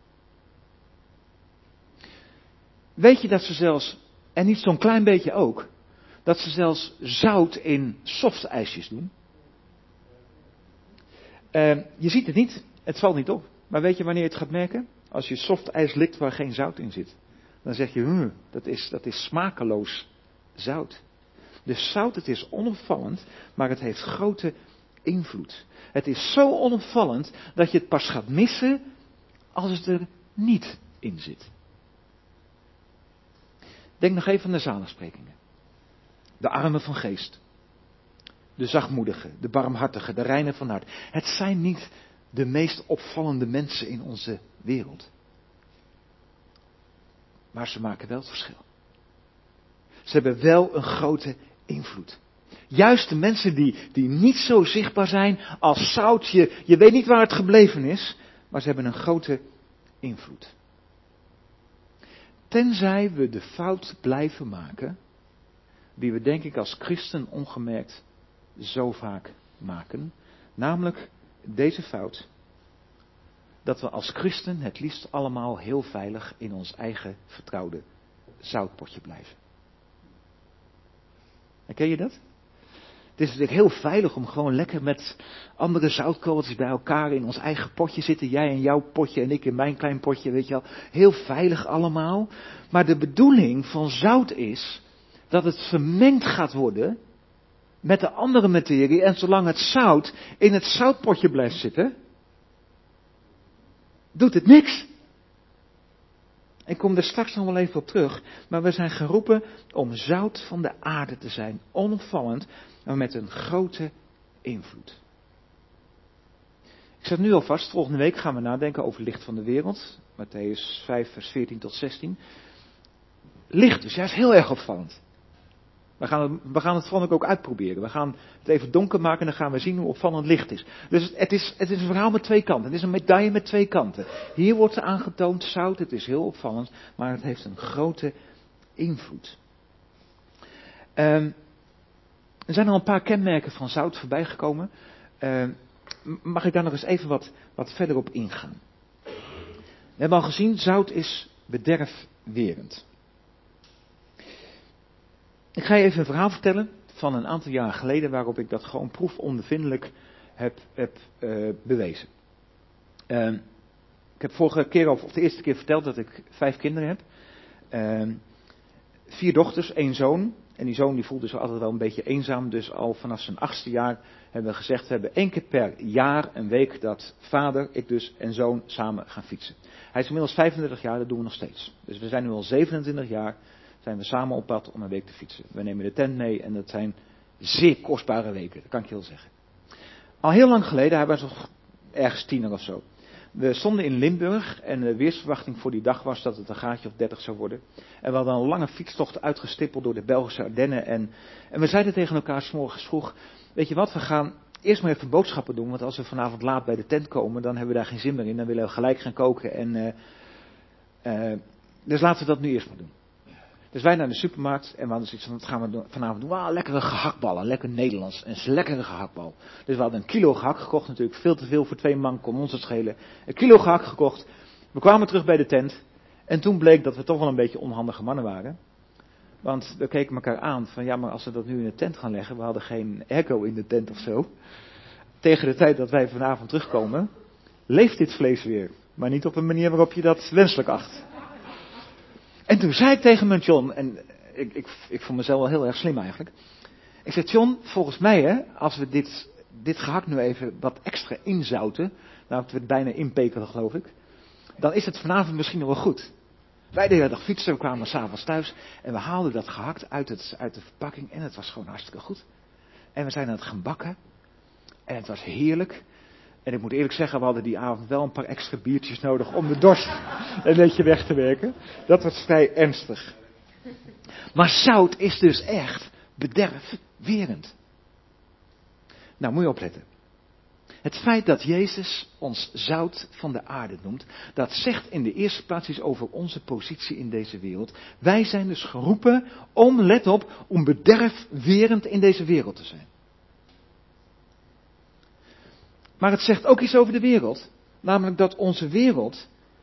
Weet je dat ze zelfs, en niet zo'n klein beetje ook, dat ze zelfs zout in softijsjes doen? Je ziet het niet, het valt niet op. Maar weet je wanneer je het gaat merken? Als je softijs likt waar geen zout in zit. Dan zeg je, dat is smakeloos zout. Dus zout, het is onopvallend, maar het heeft grote invloed. Het is zo onopvallend dat je het pas gaat missen als het er niet in zit. Denk nog even aan de zaligsprekingen. De armen van geest. De zachtmoedigen, de barmhartigen, de reinen van hart. Het zijn niet de meest opvallende mensen in onze wereld. Maar ze maken wel het verschil. Ze hebben wel een grote invloed. Juist de mensen die niet zo zichtbaar zijn als zout. Je weet niet waar het gebleven is. Maar ze hebben een grote invloed. Tenzij we de fout blijven maken. Die we denk ik als christen ongemerkt zo vaak maken. Namelijk deze fout. Dat we als christen het liefst allemaal heel veilig in ons eigen vertrouwde zoutpotje blijven. Herken je dat? Het is natuurlijk heel veilig om gewoon lekker met andere zoutkorreltjes bij elkaar in ons eigen potje zitten. Jij in jouw potje en ik in mijn klein potje, weet je wel. Heel veilig allemaal. Maar de bedoeling van zout is dat het vermengd gaat worden met de andere materie. En zolang het zout in het zoutpotje blijft zitten, doet het niks. Ik kom er straks nog wel even op terug. Maar we zijn geroepen om zout van de aarde te zijn. Onopvallend, maar met een grote invloed. Ik zeg nu alvast, volgende week gaan we nadenken over licht van de wereld. Mattheüs 5 vers 14 tot 16. Licht dus, ja, is heel erg opvallend. We gaan het vond ik ook uitproberen. We gaan het even donker maken en dan gaan we zien hoe opvallend licht is. Dus het is een verhaal met twee kanten. Het is een medaille met twee kanten. Hier wordt er aangetoond zout, het is heel opvallend, maar het heeft een grote invloed. Er zijn al een paar kenmerken van zout voorbij gekomen. Mag ik daar nog eens even wat verder op ingaan? We hebben al gezien, zout is bederfwerend. Ik ga je even een verhaal vertellen van een aantal jaar geleden waarop ik dat gewoon proefondervindelijk heb bewezen. Ik heb vorige keer of de eerste keer verteld dat ik 5 kinderen heb. 4 dochters, 1 zoon. En die zoon die voelde zich altijd wel een beetje eenzaam. Dus al vanaf zijn 8e jaar hebben we gezegd, we hebben 1 keer per jaar een week dat vader, ik dus en zoon samen gaan fietsen. Hij is inmiddels 35 jaar, dat doen we nog steeds. Dus we zijn nu al 27 jaar. Zijn we samen op pad om een week te fietsen. We nemen de tent mee en dat zijn zeer kostbare weken, dat kan ik je wel zeggen. Al heel lang geleden, hij was nog ergens 10 of zo. We stonden in Limburg en de weersverwachting voor die dag was dat het een graadje of 30 zou worden. En we hadden een lange fietstocht uitgestippeld door de Belgische Ardennen. En we zeiden tegen elkaar 's morgens vroeg, weet je wat, we gaan eerst maar even boodschappen doen. Want als we vanavond laat bij de tent komen, dan hebben we daar geen zin meer in. Dan willen we gelijk gaan koken. Dus laten we dat nu eerst maar doen. Dus wij naar de supermarkt en we hadden zoiets van, wat gaan we vanavond doen? Ah, lekkere gehaktballen, lekker Nederlands, een lekkere gehaktbal. Dus we hadden 1 kilo gehakt gekocht, natuurlijk veel te veel voor 2 man, kon ons het schelen. 1 kilo gehakt gekocht, we kwamen terug bij de tent en toen bleek dat we toch wel een beetje onhandige mannen waren. Want we keken elkaar aan van, ja, maar als we dat nu in de tent gaan leggen, we hadden geen airco in de tent of zo. Tegen de tijd dat wij vanavond terugkomen, leeft dit vlees weer. Maar niet op een manier waarop je dat wenselijk acht. En toen zei ik tegen mijn John, en ik vond mezelf wel heel erg slim eigenlijk. Ik zei, John, volgens mij hè, als we dit gehakt nu even wat extra inzouten, nou dat we het bijna inpekelen geloof ik, dan is het vanavond misschien nog wel goed. Wij de hele dag fietsen, we kwamen 's avonds thuis en we haalden dat gehakt uit de verpakking en het was gewoon hartstikke goed. En we zijn aan het gaan bakken en het was heerlijk. En ik moet eerlijk zeggen, we hadden die avond wel een paar extra biertjes nodig om de dorst een beetje weg te werken. Dat was vrij ernstig. Maar zout is dus echt bederfwerend. Nou, moet je opletten. Het feit dat Jezus ons zout van de aarde noemt, dat zegt in de eerste plaats iets over onze positie in deze wereld. Wij zijn dus geroepen om, let op, om bederfwerend in deze wereld te zijn. Maar het zegt ook iets over de wereld. Namelijk dat onze wereld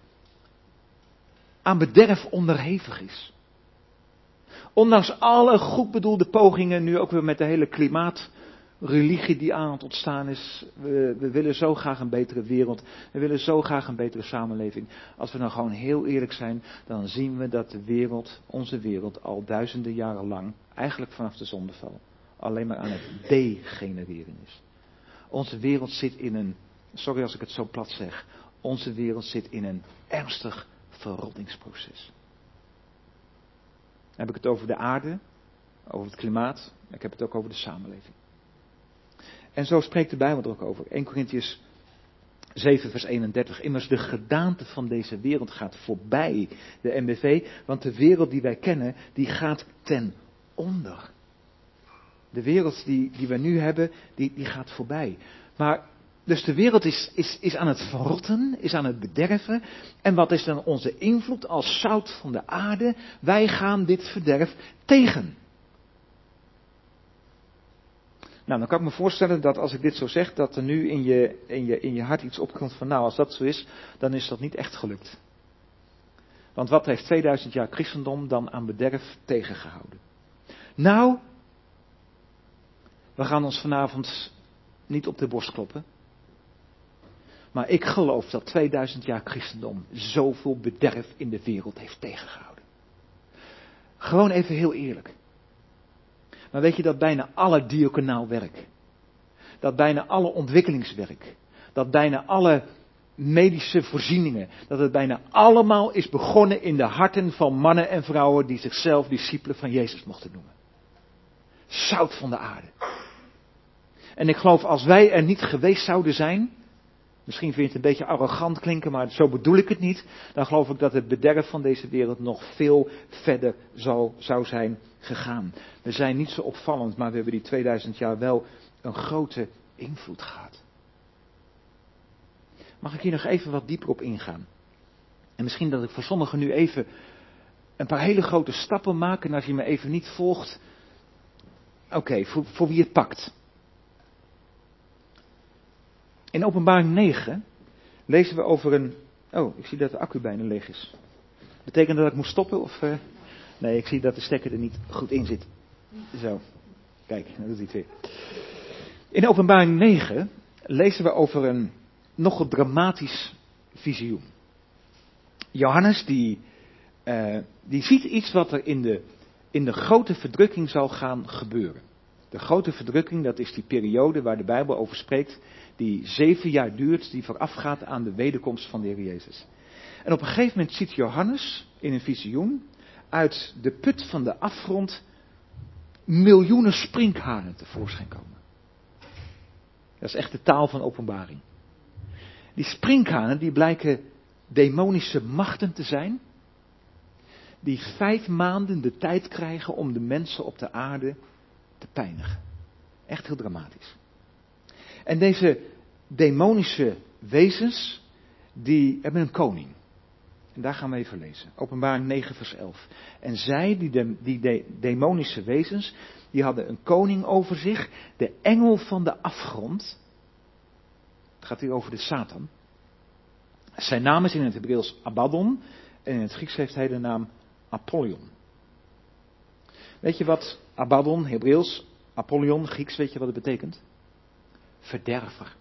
aan bederf onderhevig is. Ondanks alle goed bedoelde pogingen, nu ook weer met de hele klimaatreligie die aan het ontstaan is. We willen zo graag een betere wereld. We willen zo graag een betere samenleving. Als we nou gewoon heel eerlijk zijn, dan zien we dat de wereld, onze wereld, al duizenden jaren lang, eigenlijk vanaf de zondeval, alleen maar aan het degenereren is. Onze wereld zit in een, sorry als ik het zo plat zeg, onze wereld zit in een ernstig verrottingsproces. Dan heb ik het over de aarde, over het klimaat, ik heb het ook over de samenleving. En zo spreekt de Bijbel er ook over. 1 Korintiërs 7 vers 31. Immers de gedaante van deze wereld gaat voorbij, de NBV, want de wereld die wij kennen, die gaat ten onder. De wereld die we nu hebben, die gaat voorbij. Maar, dus de wereld is aan het verrotten, is aan het bederven. En wat is dan onze invloed als zout van de aarde? Wij gaan dit verderf tegen. Nou, dan kan ik me voorstellen dat als ik dit zo zeg, dat er nu in je hart iets opkomt van, nou, als dat zo is, dan is dat niet echt gelukt. Want wat heeft 2000 jaar christendom dan aan bederf tegengehouden? Nou, we gaan ons vanavond niet op de borst kloppen. Maar ik geloof dat 2000 jaar christendom zoveel bederf in de wereld heeft tegengehouden. Gewoon even heel eerlijk. Maar weet je dat bijna alle diaconaal werk, dat bijna alle ontwikkelingswerk, dat bijna alle medische voorzieningen, dat het bijna allemaal is begonnen in de harten van mannen en vrouwen die zichzelf discipelen van Jezus mochten noemen. Zout van de aarde. En ik geloof als wij er niet geweest zouden zijn, misschien vind je het een beetje arrogant klinken, maar zo bedoel ik het niet, dan geloof ik dat het bederf van deze wereld nog veel verder zou zijn gegaan. We zijn niet zo opvallend, maar we hebben die 2000 jaar wel een grote invloed gehad. Mag ik hier nog even wat dieper op ingaan? En misschien dat ik voor sommigen nu even een paar hele grote stappen maak en als je me even niet volgt, oké, voor wie het pakt. In Openbaring 9 lezen we over een... Oh, ik zie dat de accu bijna leeg is. Betekent dat ik moet stoppen? Of, Nee, ik zie dat de stekker er niet goed in zit. Zo. Kijk, dan doet hij het weer. In Openbaring 9 lezen we over een nogal dramatisch visioen. Johannes die ziet iets wat er in de grote verdrukking zal gaan gebeuren. De grote verdrukking, dat is die periode waar de Bijbel over spreekt, die 7 jaar duurt, die voorafgaat aan de wederkomst van de Heer Jezus. En op een gegeven moment ziet Johannes in een visioen uit de put van de afgrond miljoenen sprinkhanen tevoorschijn komen. Dat is echt de taal van openbaring. Die sprinkhanen die blijken demonische machten te zijn, die 5 maanden de tijd krijgen om de mensen op de aarde te pijnigen. Echt heel dramatisch. En deze demonische wezens, die hebben een koning. En daar gaan we even lezen. Openbaring 9 vers 11. En zij, die demonische wezens, die hadden een koning over zich, de engel van de afgrond. Het gaat hier over de Satan. Zijn naam is in het Hebreeuws Abaddon en in het Grieks heeft hij de naam Apollyon. Weet je wat Abaddon, Hebreeuws, Apollyon, Grieks, weet je wat het betekent? Verderver.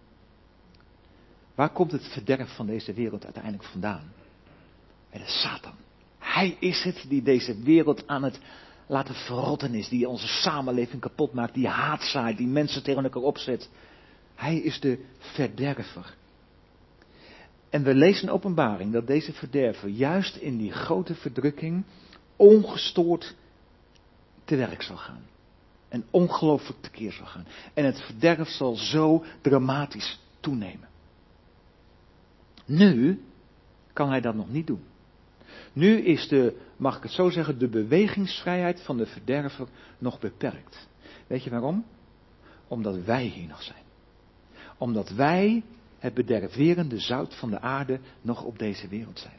Waar komt het verderf van deze wereld uiteindelijk vandaan? Bij de Satan. Hij is het die deze wereld aan het laten verrotten is, die onze samenleving kapot maakt, die haat zaait, die mensen tegen elkaar opzet. Hij is de verderver. En we lezen in Openbaring dat deze verderver juist in die grote verdrukking ongestoord te werk zal gaan. En ongelooflijk tekeer zal gaan. En het verderf zal zo dramatisch toenemen. Nu kan hij dat nog niet doen. Nu is mag ik het zo zeggen, de bewegingsvrijheid van de verderver nog beperkt. Weet je waarom? Omdat wij hier nog zijn. Omdat wij het bederverende zout van de aarde nog op deze wereld zijn.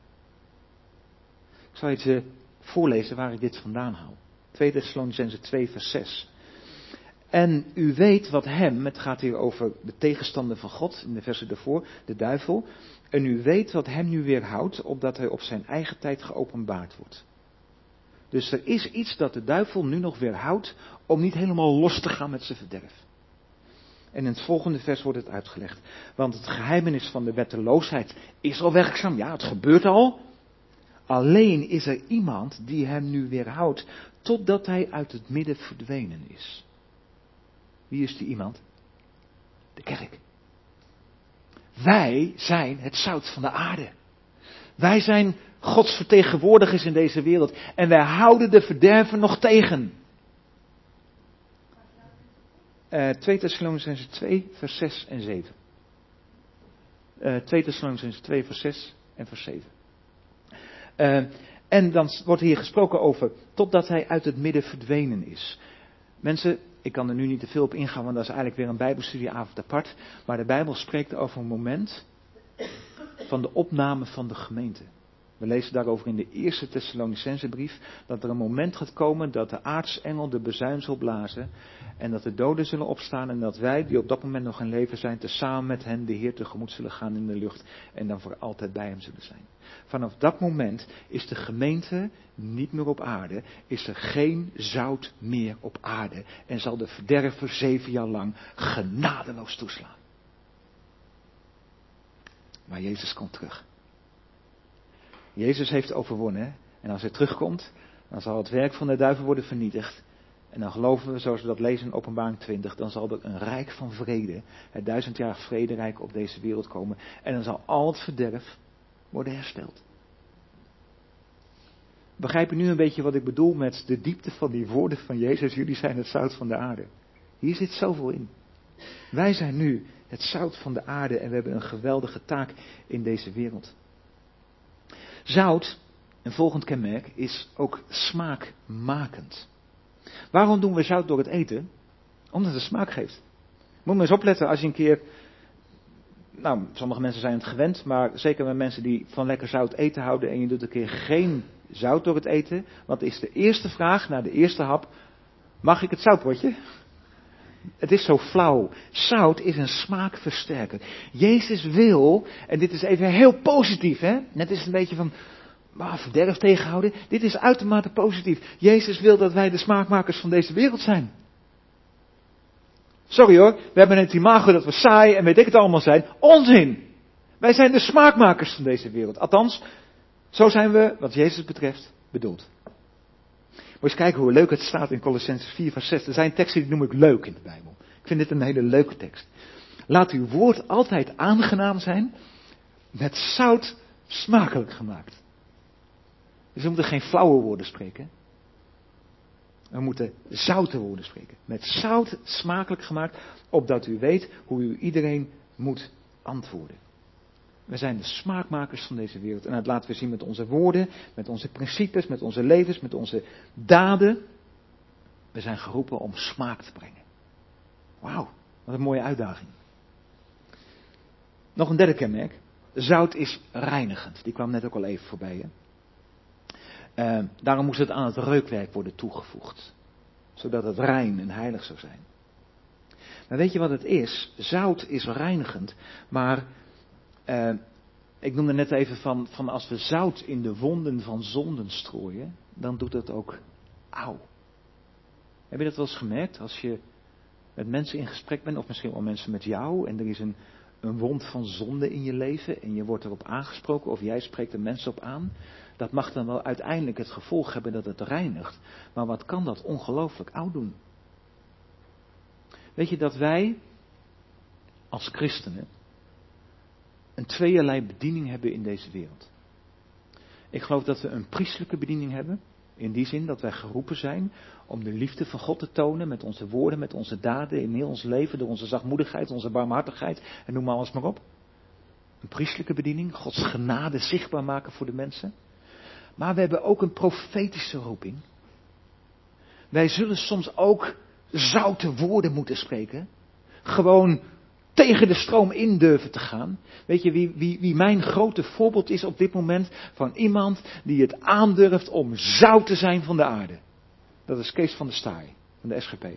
Ik zal iets voorlezen waar ik dit vandaan haal. 2 Thessalonicenzen 2 vers 6. En u weet wat hem, het gaat hier over de tegenstander van God, in de versen daarvoor, de duivel. En u weet wat hem nu weerhoudt, opdat hij op zijn eigen tijd geopenbaard wordt. Dus er is iets dat de duivel nu nog weerhoudt om niet helemaal los te gaan met zijn verderf. En in het volgende vers wordt het uitgelegd. Want het geheimenis van de wetteloosheid is al werkzaam. Ja, het gebeurt al. Alleen is er iemand die hem nu weerhoudt totdat hij uit het midden verdwenen is. Wie is die iemand? De kerk. Wij zijn het zout van de aarde. Wij zijn Gods vertegenwoordigers in deze wereld. En wij houden de verderver nog tegen. 2 Thessalonicenzen 2 vers 6 en 7. 2 Thessalonicenzen 2 vers 6 en vers 7. En dan wordt hier gesproken over totdat hij uit het midden verdwenen is. Mensen, ik kan er nu niet te veel op ingaan, want dat is eigenlijk weer een bijbelstudieavond apart. Maar de Bijbel spreekt over een moment van de opname van de gemeente. We lezen daarover in de eerste Thessalonicenzenbrief dat er een moment gaat komen dat de aartsengel de bezuin zal blazen en dat de doden zullen opstaan en dat wij die op dat moment nog in leven zijn tezamen met hen de Heer tegemoet zullen gaan in de lucht en dan voor altijd bij hem zullen zijn. Vanaf dat moment is de gemeente niet meer op aarde, is er geen zout meer op aarde en zal de verderver 7 jaar lang genadeloos toeslaan. Maar Jezus komt terug. Jezus heeft overwonnen. Hè? En als hij terugkomt, dan zal het werk van de duivel worden vernietigd. En dan geloven we, zoals we dat lezen in Openbaring 20, dan zal er een rijk van vrede, het 1000-jarig vrederijk op deze wereld komen. En dan zal al het verderf worden hersteld. Begrijp je nu een beetje wat ik bedoel met de diepte van die woorden van Jezus? Jullie zijn het zout van de aarde. Hier zit zoveel in. Wij zijn nu het zout van de aarde en we hebben een geweldige taak in deze wereld. Zout, een volgend kenmerk, is ook smaakmakend. Waarom doen we zout door het eten? Omdat het smaak geeft. Moet maar eens opletten als je een keer, sommige mensen zijn het gewend, maar zeker met mensen die van lekker zout eten houden en je doet een keer geen zout door het eten. Wat is de eerste vraag na de eerste hap? Mag ik het zoutpotje? Het is zo flauw. Zout is een smaakversterker. Jezus wil, en dit is even heel positief, hè? Net is het een beetje van, verderf tegenhouden. Dit is uitermate positief. Jezus wil dat wij de smaakmakers van deze wereld zijn. Sorry hoor, we hebben het imago dat we saai en weet ik het allemaal zijn. Onzin! Wij zijn de smaakmakers van deze wereld. Althans, zo zijn we, wat Jezus betreft, bedoeld. Moet je eens kijken hoe leuk het staat in Colossenzen 4 vers 6. Er zijn teksten die noem ik leuk in de Bijbel. Ik vind dit een hele leuke tekst. Laat uw woord altijd aangenaam zijn, met zout smakelijk gemaakt. Dus we moeten geen flauwe woorden spreken. We moeten zoute woorden spreken. Met zout smakelijk gemaakt, opdat u weet hoe u iedereen moet antwoorden. We zijn de smaakmakers van deze wereld. En dat laten we zien met onze woorden, met onze principes, met onze levens, met onze daden. We zijn geroepen om smaak te brengen. Wauw, wat een mooie uitdaging. Nog een derde kenmerk. Zout is reinigend. Die kwam net ook al even voorbij. Hè? Daarom moest het aan het reukwerk worden toegevoegd. Zodat het rein en heilig zou zijn. Maar weet je wat het is? Zout is reinigend. Maar ik noemde net even van als we zout in de wonden van zonden strooien. Dan doet het ook auw. Heb je dat wel eens gemerkt? Als je met mensen in gesprek bent. Of misschien wel mensen met jou. En er is een wond van zonde in je leven. En je wordt erop aangesproken. Of jij spreekt er mensen op aan. Dat mag dan wel uiteindelijk het gevolg hebben dat het reinigt. Maar wat kan dat ongelooflijk oud doen? Weet je dat wij als christenen een tweeërlei bediening hebben in deze wereld. Ik geloof dat we een priestelijke bediening hebben. In die zin dat wij geroepen zijn om de liefde van God te tonen met onze woorden, met onze daden, in heel ons leven, door onze zachtmoedigheid, onze barmhartigheid en noem maar alles maar op. Een priestelijke bediening, Gods genade zichtbaar maken voor de mensen. Maar we hebben ook een profetische roeping. Wij zullen soms ook zoute woorden moeten spreken. Gewoon tegen de stroom in durven te gaan. Weet je wie mijn grote voorbeeld is op dit moment? Van iemand die het aandurft om zout te zijn van de aarde. Dat is Kees van der Staaij, van de SGP.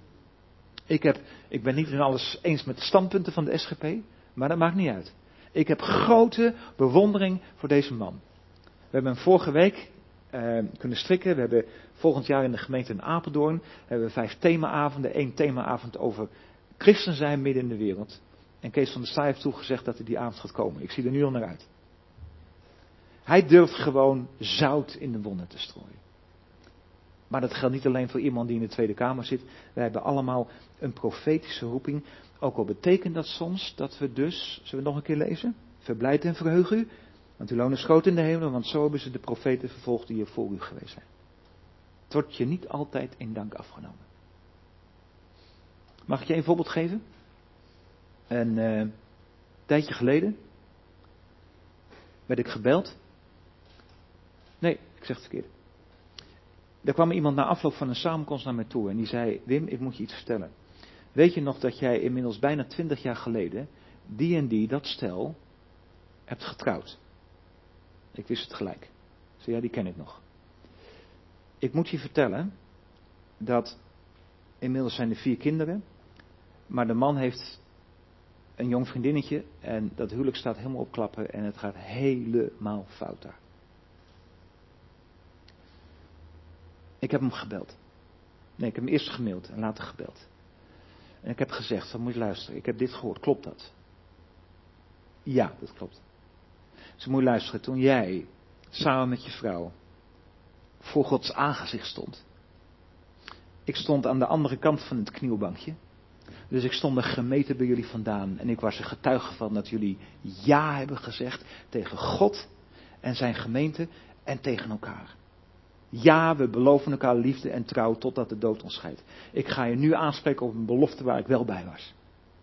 Ik ben niet in alles eens met de standpunten van de SGP, maar dat maakt niet uit. Ik heb grote bewondering voor deze man. We hebben hem vorige week kunnen strikken. We hebben volgend jaar in de gemeente in Apeldoorn hebben we 5 themaavonden. 1 themaavond over christen zijn midden in de wereld. En Kees van der Staaij heeft toegezegd dat hij die avond gaat komen. Ik zie er nu al naar uit. Hij durft gewoon zout in de wonden te strooien. Maar dat geldt niet alleen voor iemand die in de Tweede Kamer zit. Wij hebben allemaal een profetische roeping. Ook al betekent dat soms dat we dus, zullen we het nog een keer lezen? Verblijd en verheug u, want uw loon is groot in de hemel, want zo hebben ze de profeten vervolgd die hier voor u geweest zijn. Het wordt je niet altijd in dank afgenomen. Mag ik je een voorbeeld geven? Een tijdje geleden werd ik gebeld. Nee, ik zeg het verkeerd. Er kwam iemand na afloop van een samenkomst naar mij toe en die zei: Wim, ik moet je iets vertellen. Weet je nog dat jij inmiddels bijna 20 jaar geleden die en die, dat stel, hebt getrouwd? Ik wist het gelijk. Ik zei: ja, die ken ik nog. Ik moet je vertellen dat inmiddels zijn er 4 kinderen, maar de man heeft een jong vriendinnetje en dat huwelijk staat helemaal op klappen en het gaat helemaal fout daar. Ik heb hem gebeld. Nee, ik heb hem eerst gemaild en later gebeld. En ik heb gezegd, van moet je luisteren, ik heb dit gehoord, klopt dat? Ja, dat klopt. Dus moet je luisteren, toen jij samen met je vrouw voor Gods aangezicht stond. Ik stond aan de andere kant van het knielbankje. Dus ik stond er gemeten bij jullie vandaan. En ik was er getuige van dat jullie ja hebben gezegd tegen God en zijn gemeente en tegen elkaar. Ja, we beloven elkaar liefde en trouw totdat de dood ons scheidt. Ik ga je nu aanspreken op een belofte waar ik wel bij was.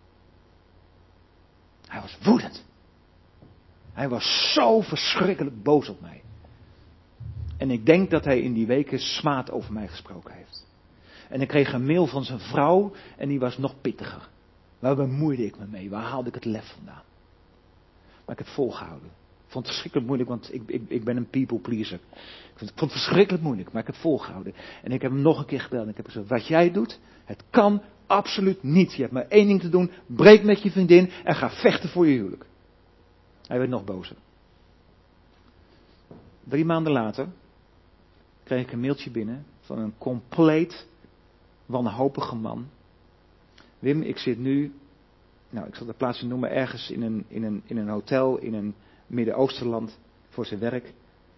Hij was woedend. Hij was zo verschrikkelijk boos op mij. En ik denk dat hij in die weken smaad over mij gesproken heeft. En ik kreeg een mail van zijn vrouw en die was nog pittiger. Waar bemoeide ik me mee? Waar haalde ik het lef vandaan? Maar ik heb volgehouden. Ik vond het verschrikkelijk moeilijk, want ik ben een people pleaser. Ik vond het verschrikkelijk moeilijk, maar ik heb volgehouden. En ik heb hem nog een keer gebeld en ik heb gezegd: wat jij doet, het kan absoluut niet. Je hebt maar 1 ding te doen, breek met je vriendin en ga vechten voor je huwelijk. Hij werd nog bozer. 3 maanden later kreeg ik een mailtje binnen van een compleet wanhopige man. Wim, ik zit nu, ik zal de plaats niet noemen, ergens in een hotel in een Midden-Oostenland voor zijn werk.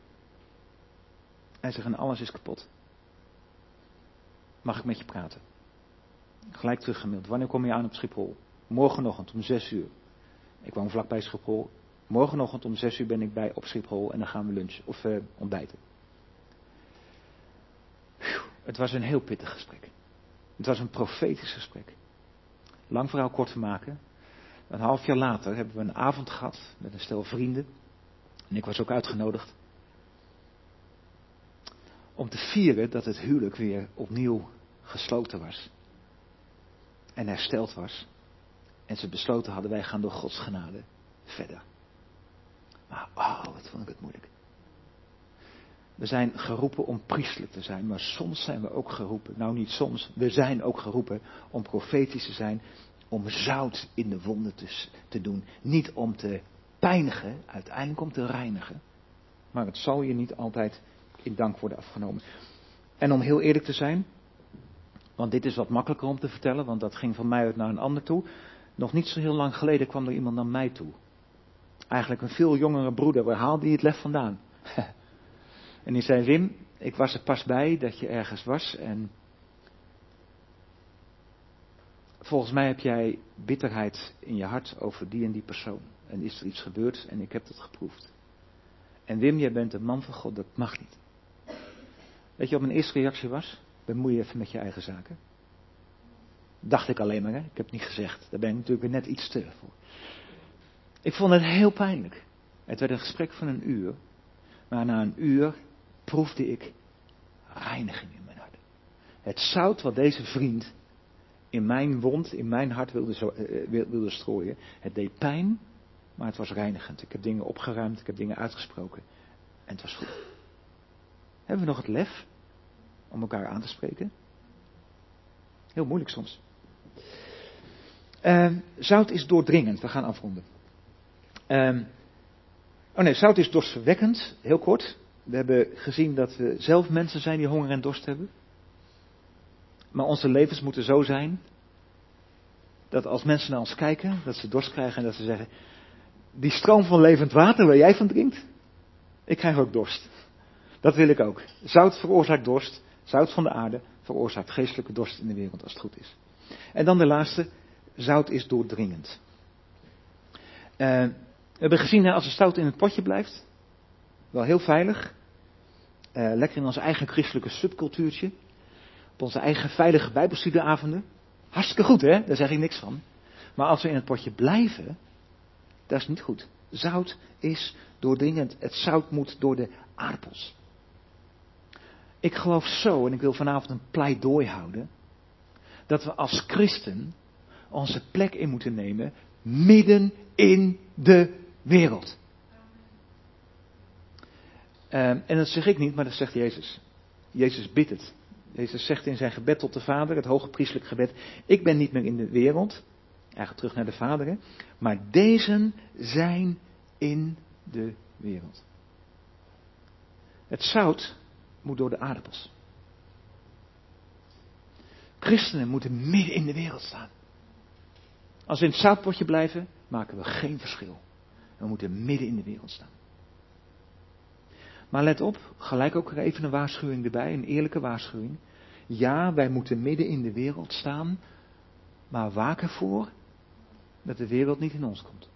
Hij zegt: en alles is kapot. Mag ik met je praten? Gelijk teruggemaild. Wanneer kom je aan op Schiphol? Morgenochtend om 6 uur. Ik woon vlakbij Schiphol. Morgenochtend om 6 uur ben ik op Schiphol en dan gaan we lunchen of ontbijten. Het was een heel pittig gesprek. Het was een profetisch gesprek. Lang verhaal kort te maken. Een half jaar later hebben we een avond gehad met een stel vrienden. En ik was ook uitgenodigd. Om te vieren dat het huwelijk weer opnieuw gesloten was. En hersteld was. En ze besloten hadden, wij gaan door Gods genade verder. Maar wat vond ik het moeilijk. We zijn geroepen om priestelijk te zijn, maar soms zijn we ook geroepen, nou niet soms, we zijn ook geroepen om profetisch te zijn, om zout in de wonden te doen. Niet om te pijnigen, uiteindelijk om te reinigen. Maar het zal je niet altijd in dank worden afgenomen. En om heel eerlijk te zijn, want dit is wat makkelijker om te vertellen, want dat ging van mij uit naar een ander toe. Nog niet zo heel lang geleden kwam er iemand naar mij toe. Eigenlijk een veel jongere broeder, waar haalde hij het lef vandaan? En die zei, Wim, ik was er pas bij dat je ergens was en volgens mij heb jij bitterheid in je hart over die en die persoon. En is er iets gebeurd en ik heb dat geproefd. En Wim, jij bent een man van God, dat mag niet. Weet je wat mijn eerste reactie was? Bemoei je even met je eigen zaken. Dacht ik alleen maar, hè? Ik heb het niet gezegd. Daar ben ik natuurlijk weer net iets te voor. Ik vond het heel pijnlijk. Het werd een gesprek van een uur. Maar na een uur proefde ik reiniging in mijn hart. Het zout wat deze vriend in mijn wond, in mijn hart wilde strooien. Het deed pijn, maar het was reinigend. Ik heb dingen opgeruimd, ik heb dingen uitgesproken. En het was goed. Hebben we nog het lef om elkaar aan te spreken? Heel moeilijk soms. Zout is doordringend. We gaan afronden. Zout is dorstverwekkend. Heel kort. We hebben gezien dat we zelf mensen zijn die honger en dorst hebben. Maar onze levens moeten zo zijn dat als mensen naar ons kijken, dat ze dorst krijgen en dat ze zeggen, die stroom van levend water waar jij van drinkt, ik krijg ook dorst. Dat wil ik ook. Zout veroorzaakt dorst. Zout van de aarde veroorzaakt geestelijke dorst in de wereld als het goed is. En dan de laatste. Zout is doordringend. We hebben gezien, als het zout in het potje blijft, wel heel veilig. Lekker in ons eigen christelijke subcultuurtje. Op onze eigen veilige bijbelstudieavonden. Hartstikke goed, hè? Daar zeg ik niks van. Maar als we in het potje blijven, dat is niet goed. Zout is doordringend. Het zout moet door de aardappels. Ik geloof zo, en ik wil vanavond een pleidooi houden, dat we als christen onze plek in moeten nemen midden in de wereld. En dat zeg ik niet, maar dat zegt Jezus. Jezus bidt het. Jezus zegt in zijn gebed tot de Vader, het hoge priestelijk gebed, ik ben niet meer in de wereld, eigenlijk terug naar de Vader, hè, maar deze zijn in de wereld. Het zout moet door de aardappels. Christenen moeten midden in de wereld staan. Als we in het zoutpotje blijven, maken we geen verschil. We moeten midden in de wereld staan. Maar let op, gelijk ook even een waarschuwing erbij, een eerlijke waarschuwing. Ja, wij moeten midden in de wereld staan, maar waak ervoor dat de wereld niet in ons komt.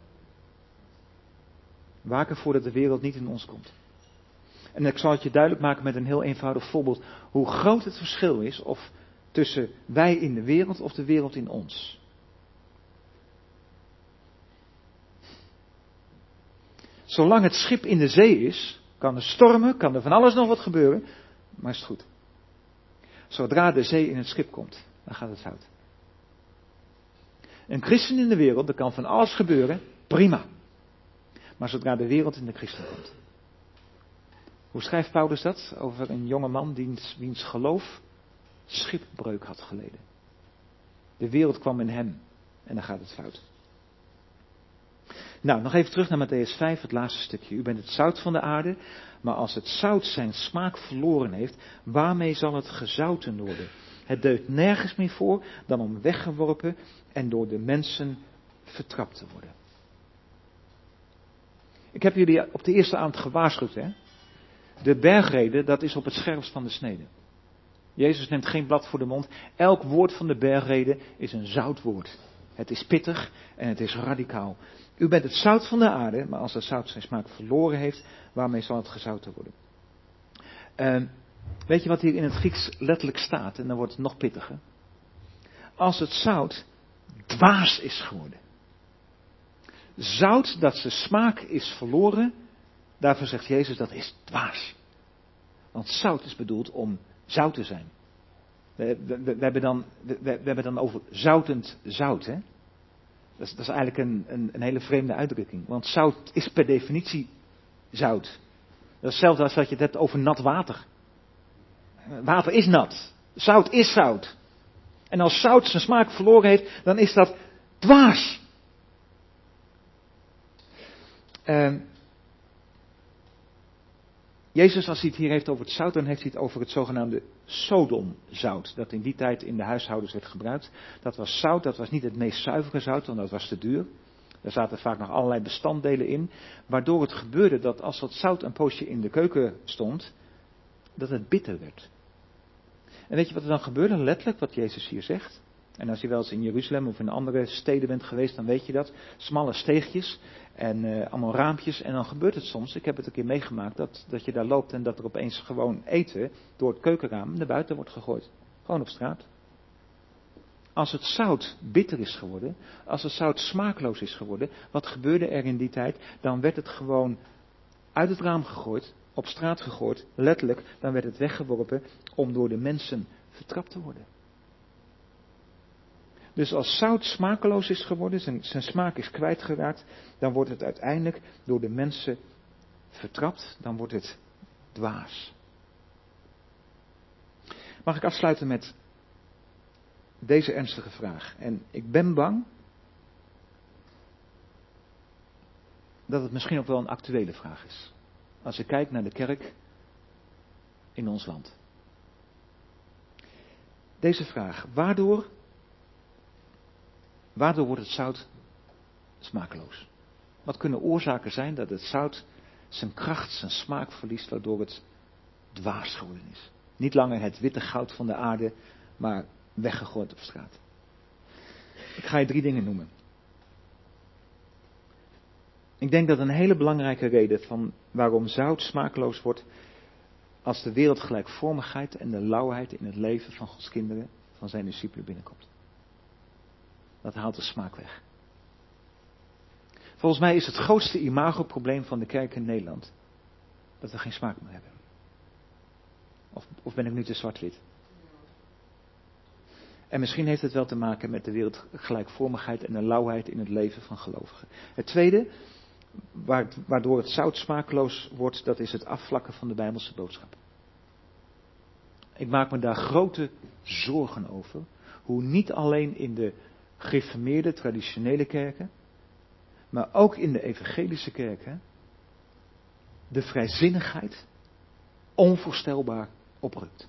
Waak ervoor dat de wereld niet in ons komt. En ik zal het je duidelijk maken met een heel eenvoudig voorbeeld. Hoe groot het verschil is of tussen wij in de wereld of de wereld in ons. Zolang het schip in de zee is, kan er stormen, kan er van alles nog wat gebeuren, maar is het goed. Zodra de zee in het schip komt, dan gaat het fout. Een christen in de wereld, er kan van alles gebeuren, prima. Maar zodra de wereld in de christen komt. Hoe schrijft Paulus dat? Over een jonge man wiens geloof schipbreuk had geleden. De wereld kwam in hem en dan gaat het fout. Nou, nog even terug naar Mattheüs 5, het laatste stukje. U bent het zout van de aarde, maar als het zout zijn smaak verloren heeft, waarmee zal het gezouten worden? Het deugt nergens meer voor dan om weggeworpen en door de mensen vertrapt te worden. Ik heb jullie op de eerste avond gewaarschuwd, hè? De bergrede, dat is op het scherpst van de snede. Jezus neemt geen blad voor de mond. Elk woord van de bergrede is een zout woord. Het is pittig en het is radicaal. U bent het zout van de aarde, maar als het zout zijn smaak verloren heeft, waarmee zal het gezouten worden? Weet je wat hier in het Grieks letterlijk staat? En dan wordt het nog pittiger. Als het zout dwaas is geworden. zout dat zijn smaak is verloren, daarvoor zegt Jezus dat is dwaas. Want zout is bedoeld om zout te zijn. We hebben dan over zoutend zout. Hè? Dat is eigenlijk een hele vreemde uitdrukking. Want zout is per definitie zout. Dat is hetzelfde als dat je het hebt over nat water. Water is nat. Zout is zout. En als zout zijn smaak verloren heeft, dan is dat dwaas. Jezus, als hij het hier heeft over het zout, dan heeft hij het over het zogenaamde Sodomzout. Dat in die tijd in de huishoudens werd gebruikt. Dat was zout, dat was niet het meest zuivere zout, want dat was te duur. Daar zaten vaak nog allerlei bestanddelen in. Waardoor het gebeurde dat als dat zout een poosje in de keuken stond, dat het bitter werd. En weet je wat er dan gebeurde? Letterlijk wat Jezus hier zegt. En als je wel eens in Jeruzalem of in andere steden bent geweest, dan weet je dat. Smalle steegjes en allemaal raampjes. En dan gebeurt het soms, ik heb het een keer meegemaakt, dat je daar loopt en dat er opeens gewoon eten door het keukenraam naar buiten wordt gegooid. Gewoon op straat. Als het zout bitter is geworden, als het zout smaakloos is geworden, wat gebeurde er in die tijd? Dan werd het gewoon uit het raam gegooid, op straat gegooid, letterlijk, dan werd het weggeworpen om door de mensen vertrapt te worden. Dus als zout smakeloos is geworden, zijn smaak is kwijtgeraakt, dan wordt het uiteindelijk door de mensen vertrapt, dan wordt het dwaas. Mag ik afsluiten met deze ernstige vraag? En ik ben bang dat het misschien ook wel een actuele vraag is. Als ik kijk naar de kerk in ons land. Deze vraag, waardoor wordt het zout smakeloos? Wat kunnen oorzaken zijn dat het zout zijn kracht, zijn smaak verliest, waardoor het dwaas geworden is? Niet langer het witte goud van de aarde, maar weggegooid op straat. Ik ga je 3 dingen noemen. Ik denk dat een hele belangrijke reden van waarom zout smakeloos wordt, als de wereldgelijkvormigheid en de lauwheid in het leven van Gods kinderen, van zijn discipelen binnenkomt. Dat haalt de smaak weg. Volgens mij is het grootste imagoprobleem van de kerk in Nederland dat we geen smaak meer hebben. Of ben ik nu te zwart-wit? En misschien heeft het wel te maken met de wereldgelijkvormigheid en de lauwheid in het leven van gelovigen. Het tweede, waardoor het zout smakeloos wordt, dat is het afvlakken van de Bijbelse boodschap. Ik maak me daar grote zorgen over, hoe niet alleen in de gereformeerde, traditionele kerken, maar ook in de evangelische kerken, de vrijzinnigheid onvoorstelbaar oprukt.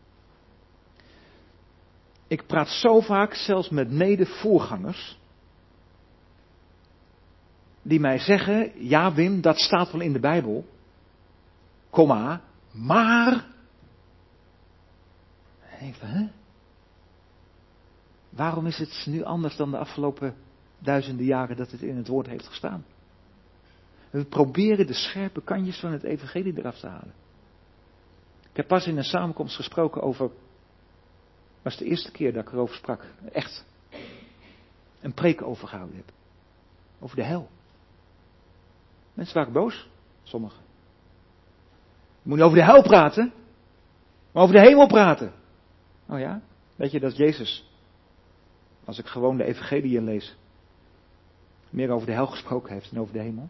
Ik praat zo vaak, zelfs met mede-voorgangers, die mij zeggen, ja Wim, dat staat wel in de Bijbel, maar... Even, hè? Waarom is het nu anders dan de afgelopen duizenden jaren dat het in het woord heeft gestaan? We proberen de scherpe kantjes van het evangelie eraf te halen. Ik heb pas in een samenkomst gesproken over, was de eerste keer dat ik erover sprak, echt een preek over gehouden heb. Over de hel. Mensen waren boos, sommigen. Je moet niet over de hel praten, maar over de hemel praten. Oh ja, weet je dat Jezus, als ik gewoon de evangeliën lees, meer over de hel gesproken heeft dan over de hemel?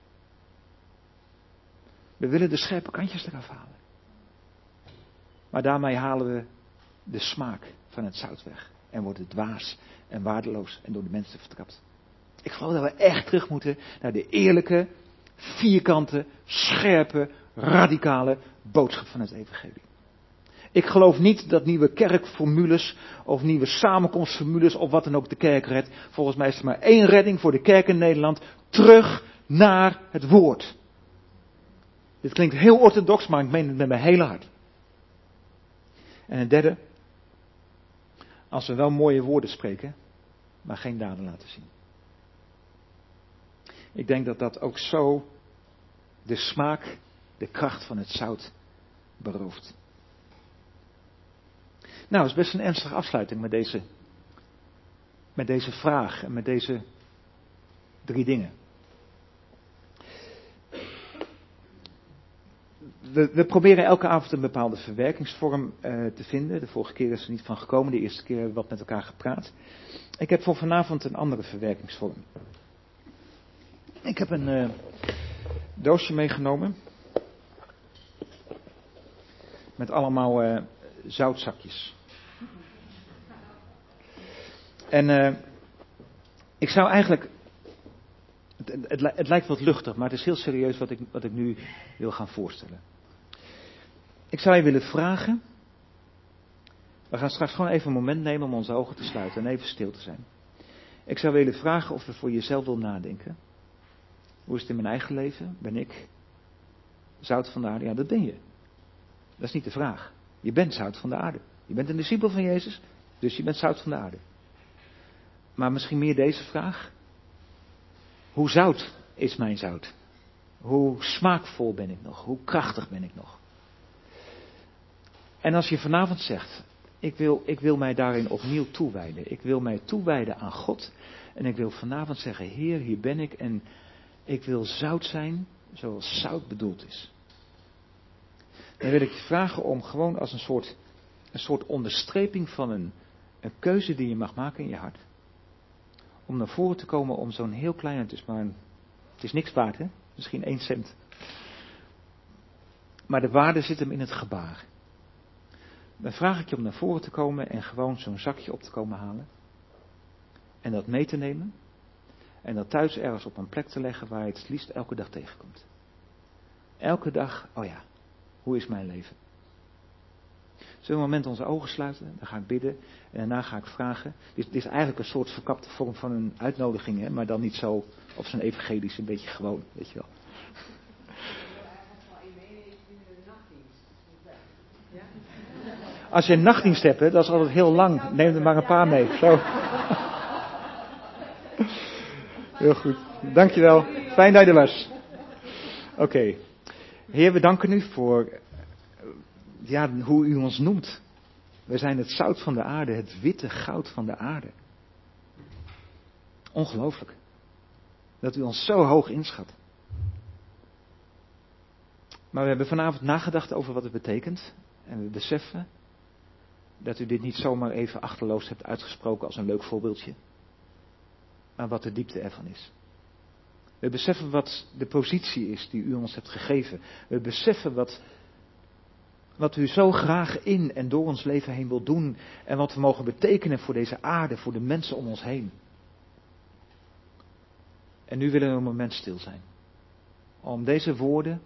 We willen de scherpe kantjes eraf halen. Maar daarmee halen we de smaak van het zout weg. En wordt het dwaas en waardeloos en door de mensen vertrapt. Ik geloof dat we echt terug moeten naar de eerlijke, vierkante, scherpe, radicale boodschap van het evangelie. Ik geloof niet dat nieuwe kerkformules of nieuwe samenkomstformules of wat dan ook de kerk redt. Volgens mij is er maar 1 redding voor de kerk in Nederland. Terug naar het woord. Dit klinkt heel orthodox, maar ik meen het met mijn hele hart. En een derde. Als we wel mooie woorden spreken, maar geen daden laten zien. Ik denk dat dat ook zo de smaak, de kracht van het zout berooft. Nou, het is best een ernstige afsluiting met deze vraag en met deze 3 dingen. We proberen elke avond een bepaalde verwerkingsvorm te vinden. De vorige keer is er niet van gekomen, de eerste keer hebben we wat met elkaar gepraat. Ik heb voor vanavond een andere verwerkingsvorm. Ik heb een doosje meegenomen. Met allemaal zoutzakjes. En ik zou eigenlijk... Het lijkt wat luchtig, maar het is heel serieus wat ik nu wil gaan voorstellen. Ik zou je willen vragen. We gaan straks gewoon even een moment nemen om onze ogen te sluiten en even stil te zijn. Ik zou willen vragen of je voor jezelf wil nadenken. Hoe is het in mijn eigen leven? Ben ik zout van de aarde? Ja, dat ben je. Dat is niet de vraag. Je bent zout van de aarde. Je bent een discipel van Jezus, dus je bent zout van de aarde. Maar misschien meer deze vraag. Hoe zout is mijn zout? Hoe smaakvol ben ik nog? Hoe krachtig ben ik nog? En als je vanavond zegt, ik wil mij daarin opnieuw toewijden. Ik wil mij toewijden aan God. En ik wil vanavond zeggen, Heer, hier ben ik. En ik wil zout zijn zoals zout bedoeld is. Dan wil ik je vragen om gewoon als een soort onderstreping van een keuze die je mag maken in je hart. Om naar voren te komen om zo'n heel klein, het is niks waard, hè? Misschien 1 cent. Maar de waarde zit hem in het gebaar. Dan vraag ik je om naar voren te komen en gewoon zo'n zakje op te komen halen. En dat mee te nemen. En dat thuis ergens op een plek te leggen waar je het liefst elke dag tegenkomt. Elke dag, oh ja, hoe is mijn leven? Zullen we een moment onze ogen sluiten? Dan ga ik bidden en daarna ga ik vragen. Dit is eigenlijk een soort verkapte vorm van een uitnodiging, hè? Maar dan niet zo op zijn evangelisch, een beetje gewoon, weet je wel. Als je een nachtdienst hebt, hè, dat is altijd heel lang. Neem er maar een paar mee. Zo. Heel goed. Dankjewel. Fijn dat je er was. Oké. Heer, we danken u voor hoe u ons noemt. We zijn het zout van de aarde, het witte goud van de aarde. Ongelooflijk. Dat u ons zo hoog inschat. Maar we hebben vanavond nagedacht over wat het betekent. En we beseffen dat u dit niet zomaar even achterloos hebt uitgesproken als een leuk voorbeeldje. Maar wat de diepte ervan is. We beseffen wat de positie is die u ons hebt gegeven. We beseffen wat u zo graag in en door ons leven heen wil doen. En wat we mogen betekenen voor deze aarde, voor de mensen om ons heen. En nu willen we een moment stil zijn. Om deze woorden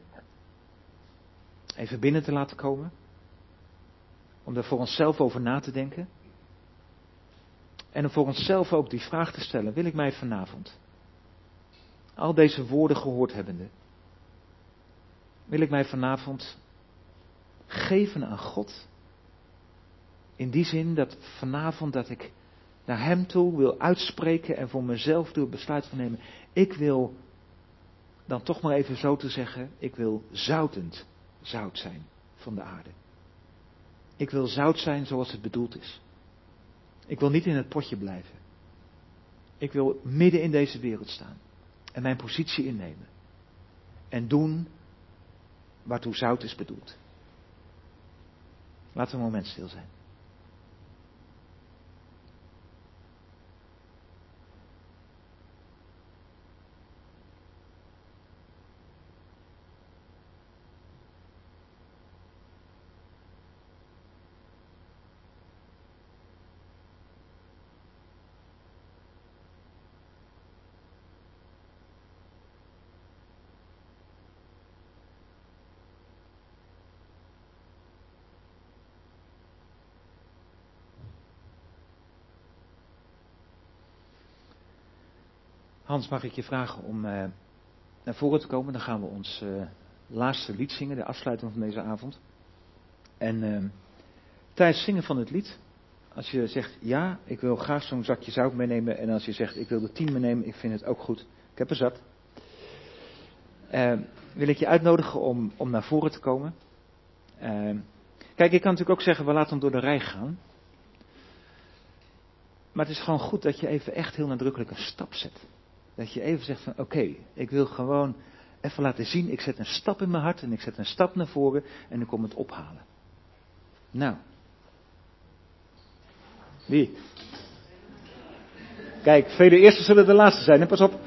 even binnen te laten komen. Om daar voor onszelf over na te denken. En om voor onszelf ook die vraag te stellen. Wil ik mij vanavond, al deze woorden gehoord hebbende, wil ik mij vanavond geven aan God. In die zin dat vanavond dat ik naar Hem toe wil uitspreken en voor mezelf door het besluit van nemen. Ik wil, dan toch maar even zo te zeggen, ik wil zoutend zout zijn van de aarde. Ik wil zout zijn zoals het bedoeld is. Ik wil niet in het potje blijven. Ik wil midden in deze wereld staan. En mijn positie innemen. En doen waartoe zout is bedoeld. Laten we een moment stil zijn. Hans, mag ik je vragen om naar voren te komen? Dan gaan we ons laatste lied zingen, de afsluiting van deze avond. En tijdens zingen van het lied, als je zegt ja, ik wil graag zo'n zakje zout meenemen. En als je zegt ik wil de 10 meenemen, ik vind het ook goed. Ik heb er zat. Wil ik je uitnodigen om naar voren te komen. Kijk, ik kan natuurlijk ook zeggen, we laten hem door de rij gaan. Maar het is gewoon goed dat je even echt heel nadrukkelijk een stap zet. Dat je even zegt van oké, ik wil gewoon Even laten zien, ik zet een stap in mijn hart en ik zet een stap naar voren en ik kom het ophalen. Nou. Wie? Kijk, vele eerste zullen de laatste zijn, hè? Pas op.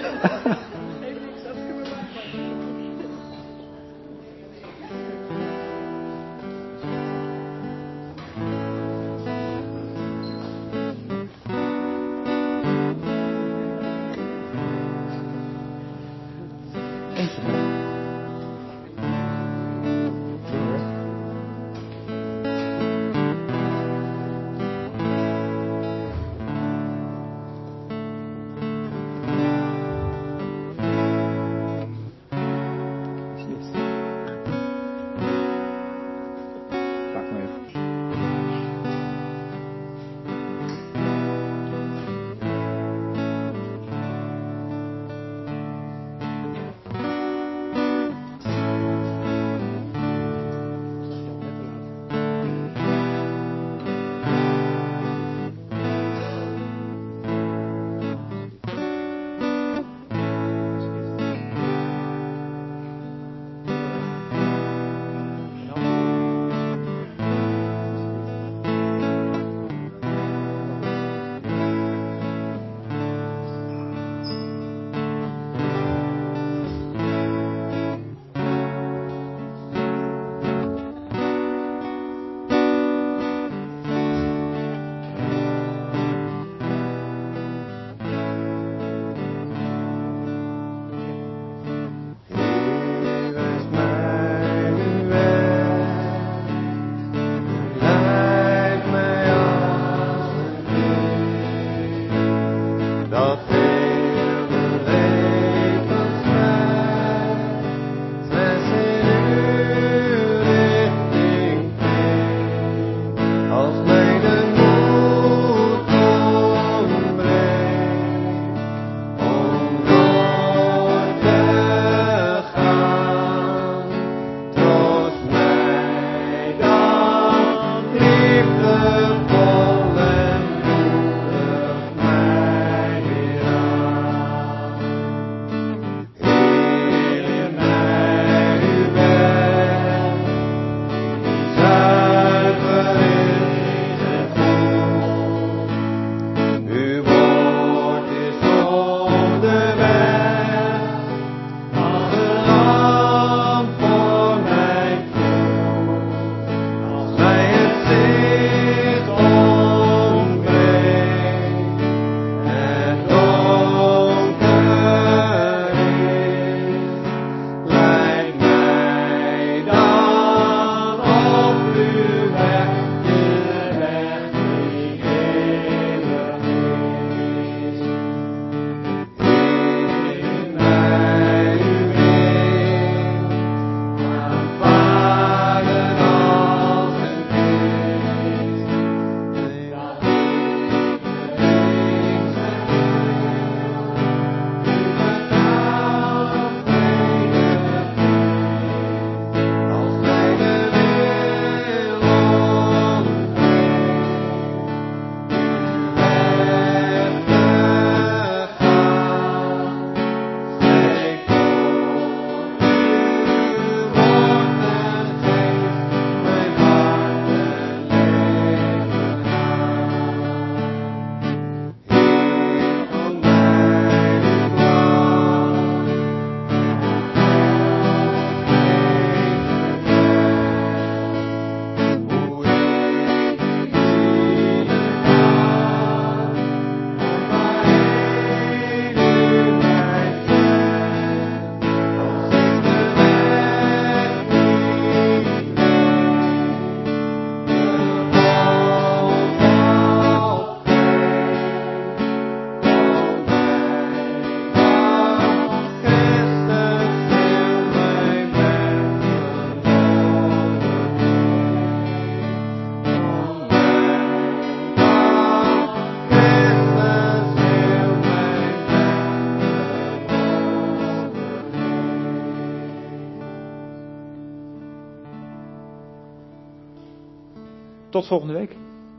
Tot volgende week.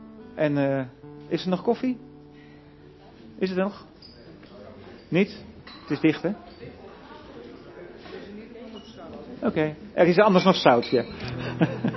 En is er nog koffie? Is het er nog? Niet? Het is dicht, hè? Oké. Er is anders nog zout, ja.